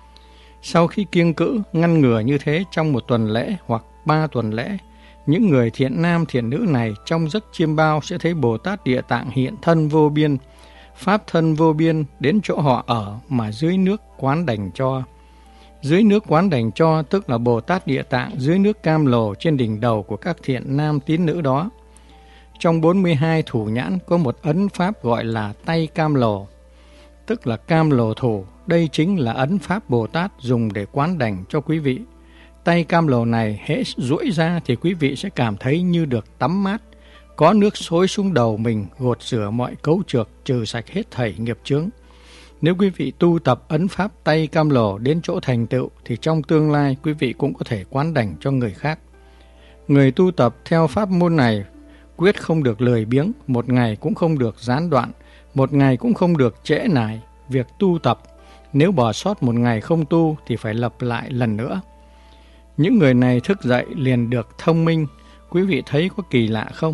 A: Sau khi kiêng cữ, ngăn ngừa như thế trong 1 tuần lễ hoặc 3 tuần lễ, những người thiện nam thiện nữ này trong giấc chiêm bao sẽ thấy Bồ Tát Địa Tạng hiện thân vô biên, pháp thân vô biên đến chỗ họ ở mà dưới nước quán đảnh cho. Dưới nước quán đảnh cho tức là Bồ Tát Địa Tạng dưới nước cam lồ trên đỉnh đầu của các thiện nam tín nữ đó. Trong 42 thủ nhãn có một ấn pháp gọi là tay cam lồ, tức là cam lồ thủ. Đây chính là ấn pháp Bồ Tát dùng để quán đảnh cho quý vị. Tay cam lồ này hễ duỗi ra thì quý vị sẽ cảm thấy như được tắm mát, có nước xối xuống đầu mình, gột rửa mọi cấu trược, trừ sạch hết thảy nghiệp chướng. Nếu quý vị tu tập ấn pháp tay cam lồ đến chỗ thành tựu thì trong tương lai quý vị cũng có thể quán đảnh cho người khác. Người tu tập theo pháp môn này quyết không được lười biếng, một ngày cũng không được gián đoạn, một ngày cũng không được trễ nải việc tu tập. Nếu bỏ sót một ngày không tu thì phải lập lại lần nữa. Những người này thức dậy liền được thông minh. Quý vị thấy có kỳ lạ không?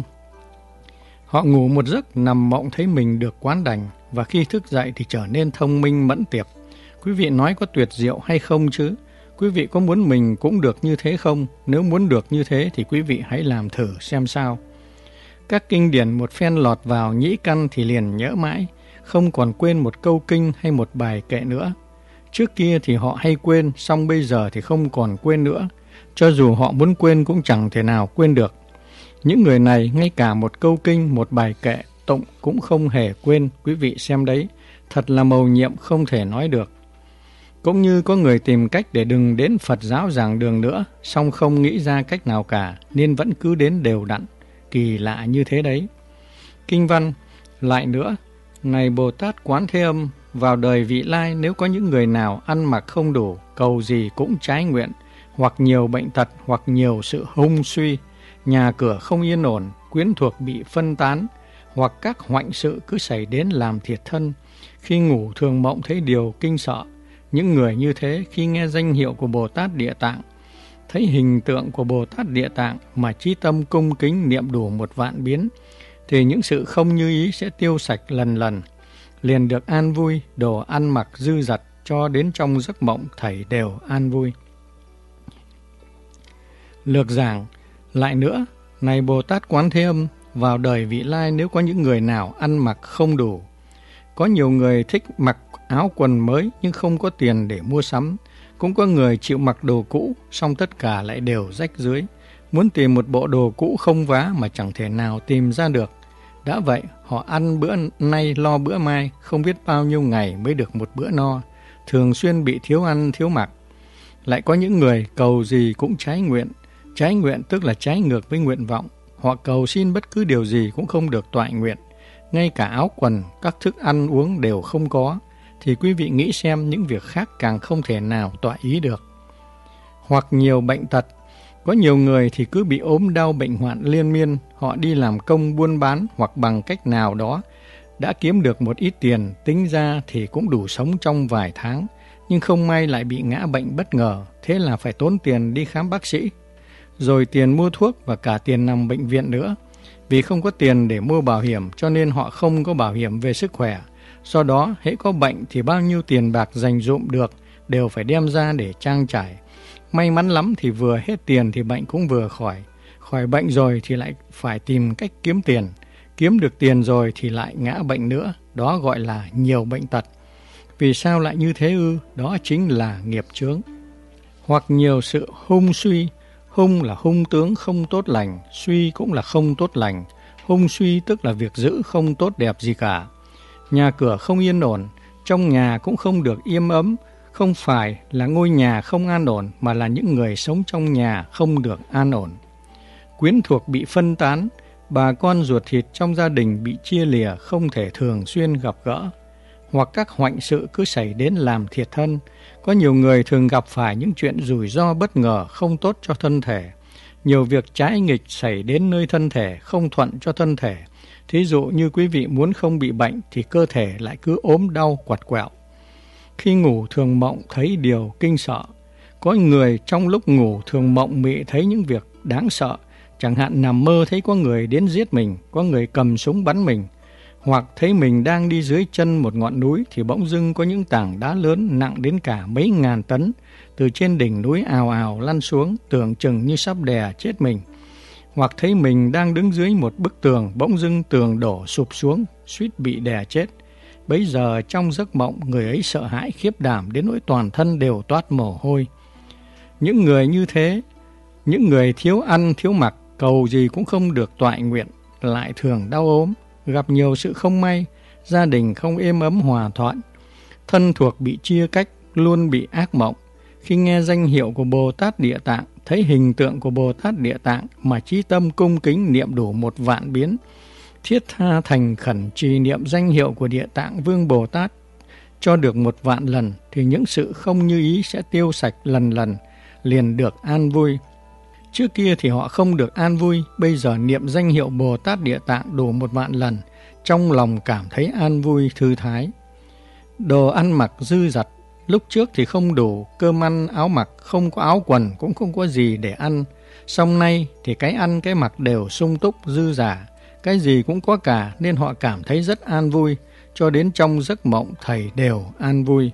A: Họ ngủ một giấc nằm mộng thấy mình được quán đảnh, và khi thức dậy thì trở nên thông minh mẫn tiệp. Quý vị nói có tuyệt diệu hay không chứ? Quý vị có muốn mình cũng được như thế không? Nếu muốn được như thế thì quý vị hãy làm thử xem sao. Các kinh điển một phen lọt vào nhĩ căn thì liền nhớ mãi, không còn quên một câu kinh hay một bài kệ nữa. Trước kia thì họ hay quên, song bây giờ thì không còn quên nữa. Cho dù họ muốn quên cũng chẳng thể nào quên được. Những người này ngay cả một câu kinh, một bài kệ tụng cũng không hề quên. Quý vị xem đấy, thật là mầu nhiệm không thể nói được. Cũng như có người tìm cách để đừng đến Phật giáo giảng đường nữa, song không nghĩ ra cách nào cả, nên vẫn cứ đến đều đặn. Kỳ lạ như thế đấy. Kinh văn, lại nữa, này Bồ Tát Quán Thế Âm, vào đời vị lai nếu có những người nào ăn mặc không đủ, cầu gì cũng trái nguyện, hoặc nhiều bệnh tật, hoặc nhiều sự hung suy, nhà cửa không yên ổn, quyến thuộc bị phân tán, hoặc các hoạnh sự cứ xảy đến làm thiệt thân, khi ngủ thường mộng thấy điều kinh sợ. Những người như thế khi nghe danh hiệu của Bồ Tát Địa Tạng, thấy hình tượng của Bồ Tát Địa Tạng mà chí tâm cung kính niệm đủ 1.000.000 biến, thì những sự không như ý sẽ tiêu sạch lần lần, liền được an vui, đồ ăn mặc dư dật, cho đến trong giấc mộng thảy đều an vui. Lược giảng, lại nữa, này Bồ Tát Quán Thế Âm, vào đời vị lai nếu có những người nào ăn mặc không đủ. Có nhiều người thích mặc áo quần mới nhưng không có tiền để mua sắm. Cũng có người chịu mặc đồ cũ, song tất cả lại đều rách rưới. Muốn tìm một bộ đồ cũ không vá mà chẳng thể nào tìm ra được. Đã vậy, họ ăn bữa nay lo bữa mai, không biết bao nhiêu ngày mới được một bữa no, thường xuyên bị thiếu ăn thiếu mặc. Lại có những người cầu gì cũng trái nguyện. Trái nguyện tức là trái ngược với nguyện vọng. Họ cầu xin bất cứ điều gì cũng không được toại nguyện. Ngay cả áo quần, các thức ăn uống đều không có. Thì quý vị nghĩ xem những việc khác càng không thể nào toại ý được. Hoặc nhiều bệnh tật. Có nhiều người thì cứ bị ốm đau bệnh hoạn liên miên. Họ đi làm công buôn bán hoặc bằng cách nào đó đã kiếm được một ít tiền, tính ra thì cũng đủ sống trong vài tháng. Nhưng không may lại bị ngã bệnh bất ngờ, thế là phải tốn tiền đi khám bác sĩ, rồi tiền mua thuốc và cả tiền nằm bệnh viện nữa. Vì không có tiền để mua bảo hiểm cho nên họ không có bảo hiểm về sức khỏe. Do đó, hễ có bệnh thì bao nhiêu tiền bạc dành dụm được đều phải đem ra để trang trải. May mắn lắm thì vừa hết tiền thì bệnh cũng vừa khỏi. Khỏi bệnh rồi thì lại phải tìm cách kiếm tiền. Kiếm được tiền rồi thì lại ngã bệnh nữa. Đó gọi là nhiều bệnh tật. Vì sao lại như thế ư? Đó chính là nghiệp chướng. Hoặc nhiều sự hung suy. Hung là hung tướng không tốt lành, suy cũng là không tốt lành. Hung suy tức là việc giữ không tốt đẹp gì cả. Nhà cửa không yên ổn, trong nhà cũng không được yên ấm. Không phải là ngôi nhà không an ổn, mà là những người sống trong nhà không được an ổn. Quyến thuộc bị phân tán, bà con ruột thịt trong gia đình bị chia lìa, không thể thường xuyên gặp gỡ. Hoặc các hoạnh sự cứ xảy đến làm thiệt thân. Có nhiều người thường gặp phải những chuyện rủi ro bất ngờ không tốt cho thân thể. Nhiều việc trái nghịch xảy đến nơi thân thể, không thuận cho thân thể. Thí dụ như quý vị muốn không bị bệnh thì cơ thể lại cứ ốm đau quặt quẹo. Khi ngủ thường mộng thấy điều kinh sợ. Có người trong lúc ngủ thường mộng mị thấy những việc đáng sợ, chẳng hạn nằm mơ thấy có người đến giết mình, có người cầm súng bắn mình, hoặc thấy mình đang đi dưới chân một ngọn núi thì bỗng dưng có những tảng đá lớn nặng đến cả mấy ngàn tấn từ trên đỉnh núi ào ào lăn xuống, tưởng chừng như sắp đè chết mình. Hoặc thấy mình đang đứng dưới một bức tường, bỗng dưng tường đổ sụp xuống, suýt bị đè chết. Bấy giờ trong giấc mộng, người ấy sợ hãi khiếp đảm đến nỗi toàn thân đều toát mồ hôi. Những người như thế, những người thiếu ăn thiếu mặc, cầu gì cũng không được toại nguyện, lại thường đau ốm, gặp nhiều sự không may, gia đình không êm ấm hòa thuận, thân thuộc bị chia cách, luôn bị ác mộng. Khi nghe danh hiệu của Bồ Tát Địa Tạng, thấy hình tượng của Bồ Tát Địa Tạng mà chí tâm cung kính niệm đủ 1.000 biến, thiết tha thành khẩn trì niệm danh hiệu của Địa Tạng Vương Bồ Tát cho được 1.000 lần, thì những sự không như ý sẽ tiêu sạch lần lần, liền được an vui. Trước kia thì họ không được an vui, bây giờ niệm danh hiệu Bồ Tát Địa Tạng đủ 1.000 lần, trong lòng cảm thấy an vui thư thái. Đồ ăn mặc dư dật, lúc trước thì không đủ cơm ăn áo mặc, không có áo quần cũng không có gì để ăn. Song nay thì cái ăn cái mặc đều sung túc dư dả, cái gì cũng có cả, nên họ cảm thấy rất an vui, cho đến trong giấc mộng thầy đều an vui.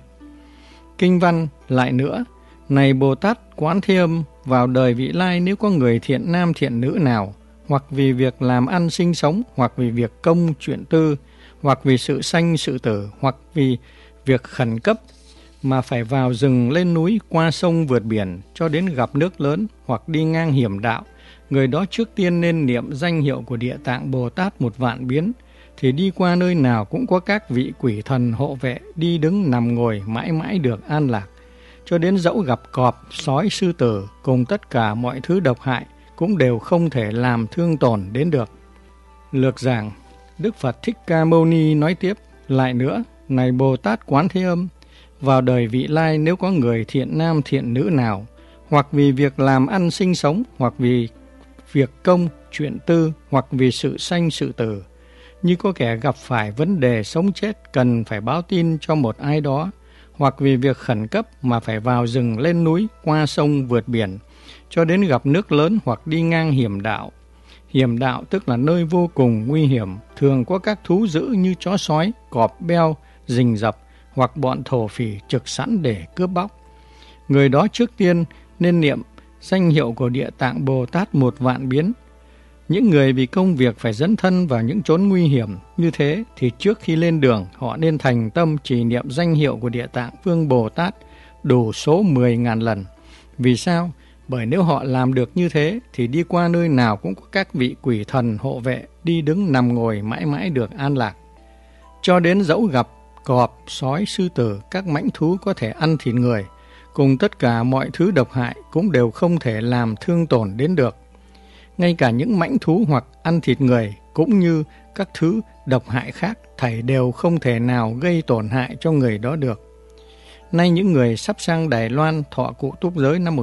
A: Kinh văn lại nữa: Này Bồ Tát Quán Thế Âm, vào đời vị lai nếu có người thiện nam thiện nữ nào, hoặc vì việc làm ăn sinh sống, hoặc vì việc công chuyện tư, hoặc vì sự sanh sự tử, hoặc vì việc khẩn cấp mà phải vào rừng lên núi, qua sông vượt biển cho đến gặp nước lớn, hoặc đi ngang hiểm đạo, người đó trước tiên nên niệm danh hiệu của Địa Tạng Bồ Tát 1.000 biến, thì đi qua nơi nào cũng có các vị quỷ thần hộ vệ, đi đứng nằm ngồi mãi mãi được an lạc. Cho đến dẫu gặp cọp, sói, sư tử cùng tất cả mọi thứ độc hại cũng đều không thể làm thương tổn đến được. Lược giảng: Đức Phật Thích Ca Mâu Ni nói tiếp lại nữa: Này Bồ Tát Quán Thế Âm, vào đời vị lai nếu có người thiện nam thiện nữ nào, hoặc vì việc làm ăn sinh sống, hoặc vì việc công chuyện tư, hoặc vì sự sanh sự tử, như có kẻ gặp phải vấn đề sống chết cần phải báo tin cho một ai đó, hoặc vì việc khẩn cấp mà phải vào rừng lên núi, qua sông vượt biển cho đến gặp nước lớn, hoặc đi ngang hiểm đạo. Hiểm đạo tức là nơi vô cùng nguy hiểm, thường có các thú dữ như chó sói, cọp beo, rình rập, hoặc bọn thổ phỉ trực sẵn để cướp bóc. Người đó trước tiên nên niệm danh hiệu của Địa Tạng Bồ Tát 1.000 biến. Những người vì công việc phải dấn thân vào những chốn nguy hiểm như thế thì trước khi lên đường họ nên thành tâm trì niệm danh hiệu của Địa Tạng Vương Bồ Tát đủ số 10.000 lần. Vì sao? Bởi nếu họ làm được như thế thì đi qua nơi nào cũng có các vị quỷ thần hộ vệ, đi đứng nằm ngồi mãi mãi được an lạc. Cho đến dẫu gặp cọp, sói, sư tử, các mãnh thú có thể ăn thịt người, cùng tất cả mọi thứ độc hại cũng đều không thể làm thương tổn đến được. Ngay cả những mãnh thú hoặc ăn thịt người cũng như các thứ độc hại khác, thảy đều không thể nào gây tổn hại cho người đó được. Nay những người sắp sang Đài Loan thọ cụ túc giới năm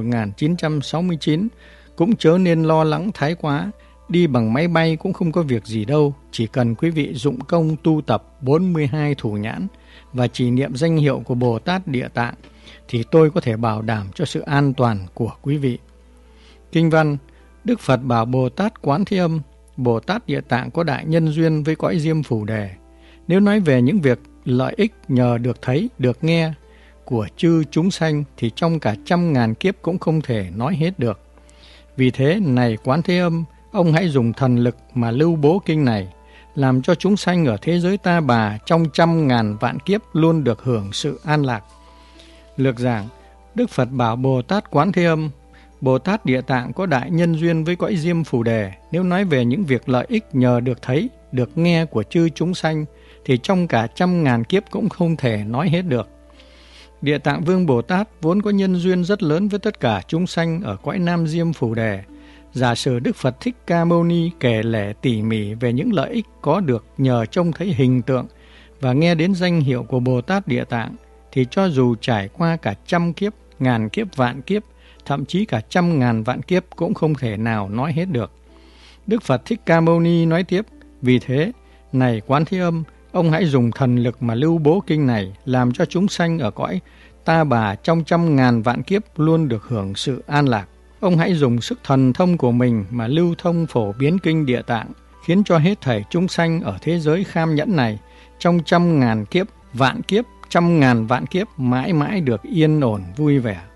A: 1969 cũng chớ nên lo lắng thái quá, đi bằng máy bay cũng không có việc gì đâu, chỉ cần quý vị dụng công tu tập 42 thủ nhãn và trì niệm danh hiệu của Bồ Tát Địa Tạng thì tôi có thể bảo đảm cho sự an toàn của quý vị. Kinh văn: Đức Phật bảo Bồ Tát Quán Thế Âm, Bồ Tát Địa Tạng có đại nhân duyên với cõi Diêm Phù Đề. Nếu nói về những việc lợi ích nhờ được thấy, được nghe của chư chúng sanh thì trong cả 100.000 kiếp cũng không thể nói hết được. Vì thế, này Quán Thế Âm, ông hãy dùng thần lực mà lưu bố kinh này, làm cho chúng sanh ở thế giới ta bà trong 100.000 vạn kiếp luôn được hưởng sự an lạc. Lược giảng: Đức Phật bảo Bồ Tát Quán Thế Âm, Bồ Tát Địa Tạng có đại nhân duyên với cõi Diêm Phù Đề. Nếu nói về những việc lợi ích nhờ được thấy, được nghe của chư chúng sanh thì trong cả 100.000 kiếp cũng không thể nói hết được. Địa Tạng Vương Bồ Tát vốn có nhân duyên rất lớn với tất cả chúng sanh ở cõi Nam Diêm Phù Đề. Giả sử Đức Phật Thích Ca Mâu Ni kể lể tỉ mỉ về những lợi ích có được nhờ trông thấy hình tượng và nghe đến danh hiệu của Bồ Tát Địa Tạng, thì cho dù trải qua cả 100 kiếp, ngàn kiếp, vạn kiếp, thậm chí cả 100.000 vạn kiếp cũng không thể nào nói hết được. Đức Phật Thích Ca Mâu Ni nói tiếp: Vì thế, này Quán Thế Âm, ông hãy dùng thần lực mà lưu bố kinh này, làm cho chúng sanh ở cõi ta bà trong trăm ngàn vạn kiếp luôn được hưởng sự an lạc. Ông hãy dùng sức thần thông của mình mà lưu thông phổ biến kinh Địa Tạng, khiến cho hết thảy chúng sanh ở thế giới kham nhẫn này trong trăm ngàn kiếp, vạn kiếp, trăm ngàn vạn kiếp mãi mãi được yên ổn vui vẻ.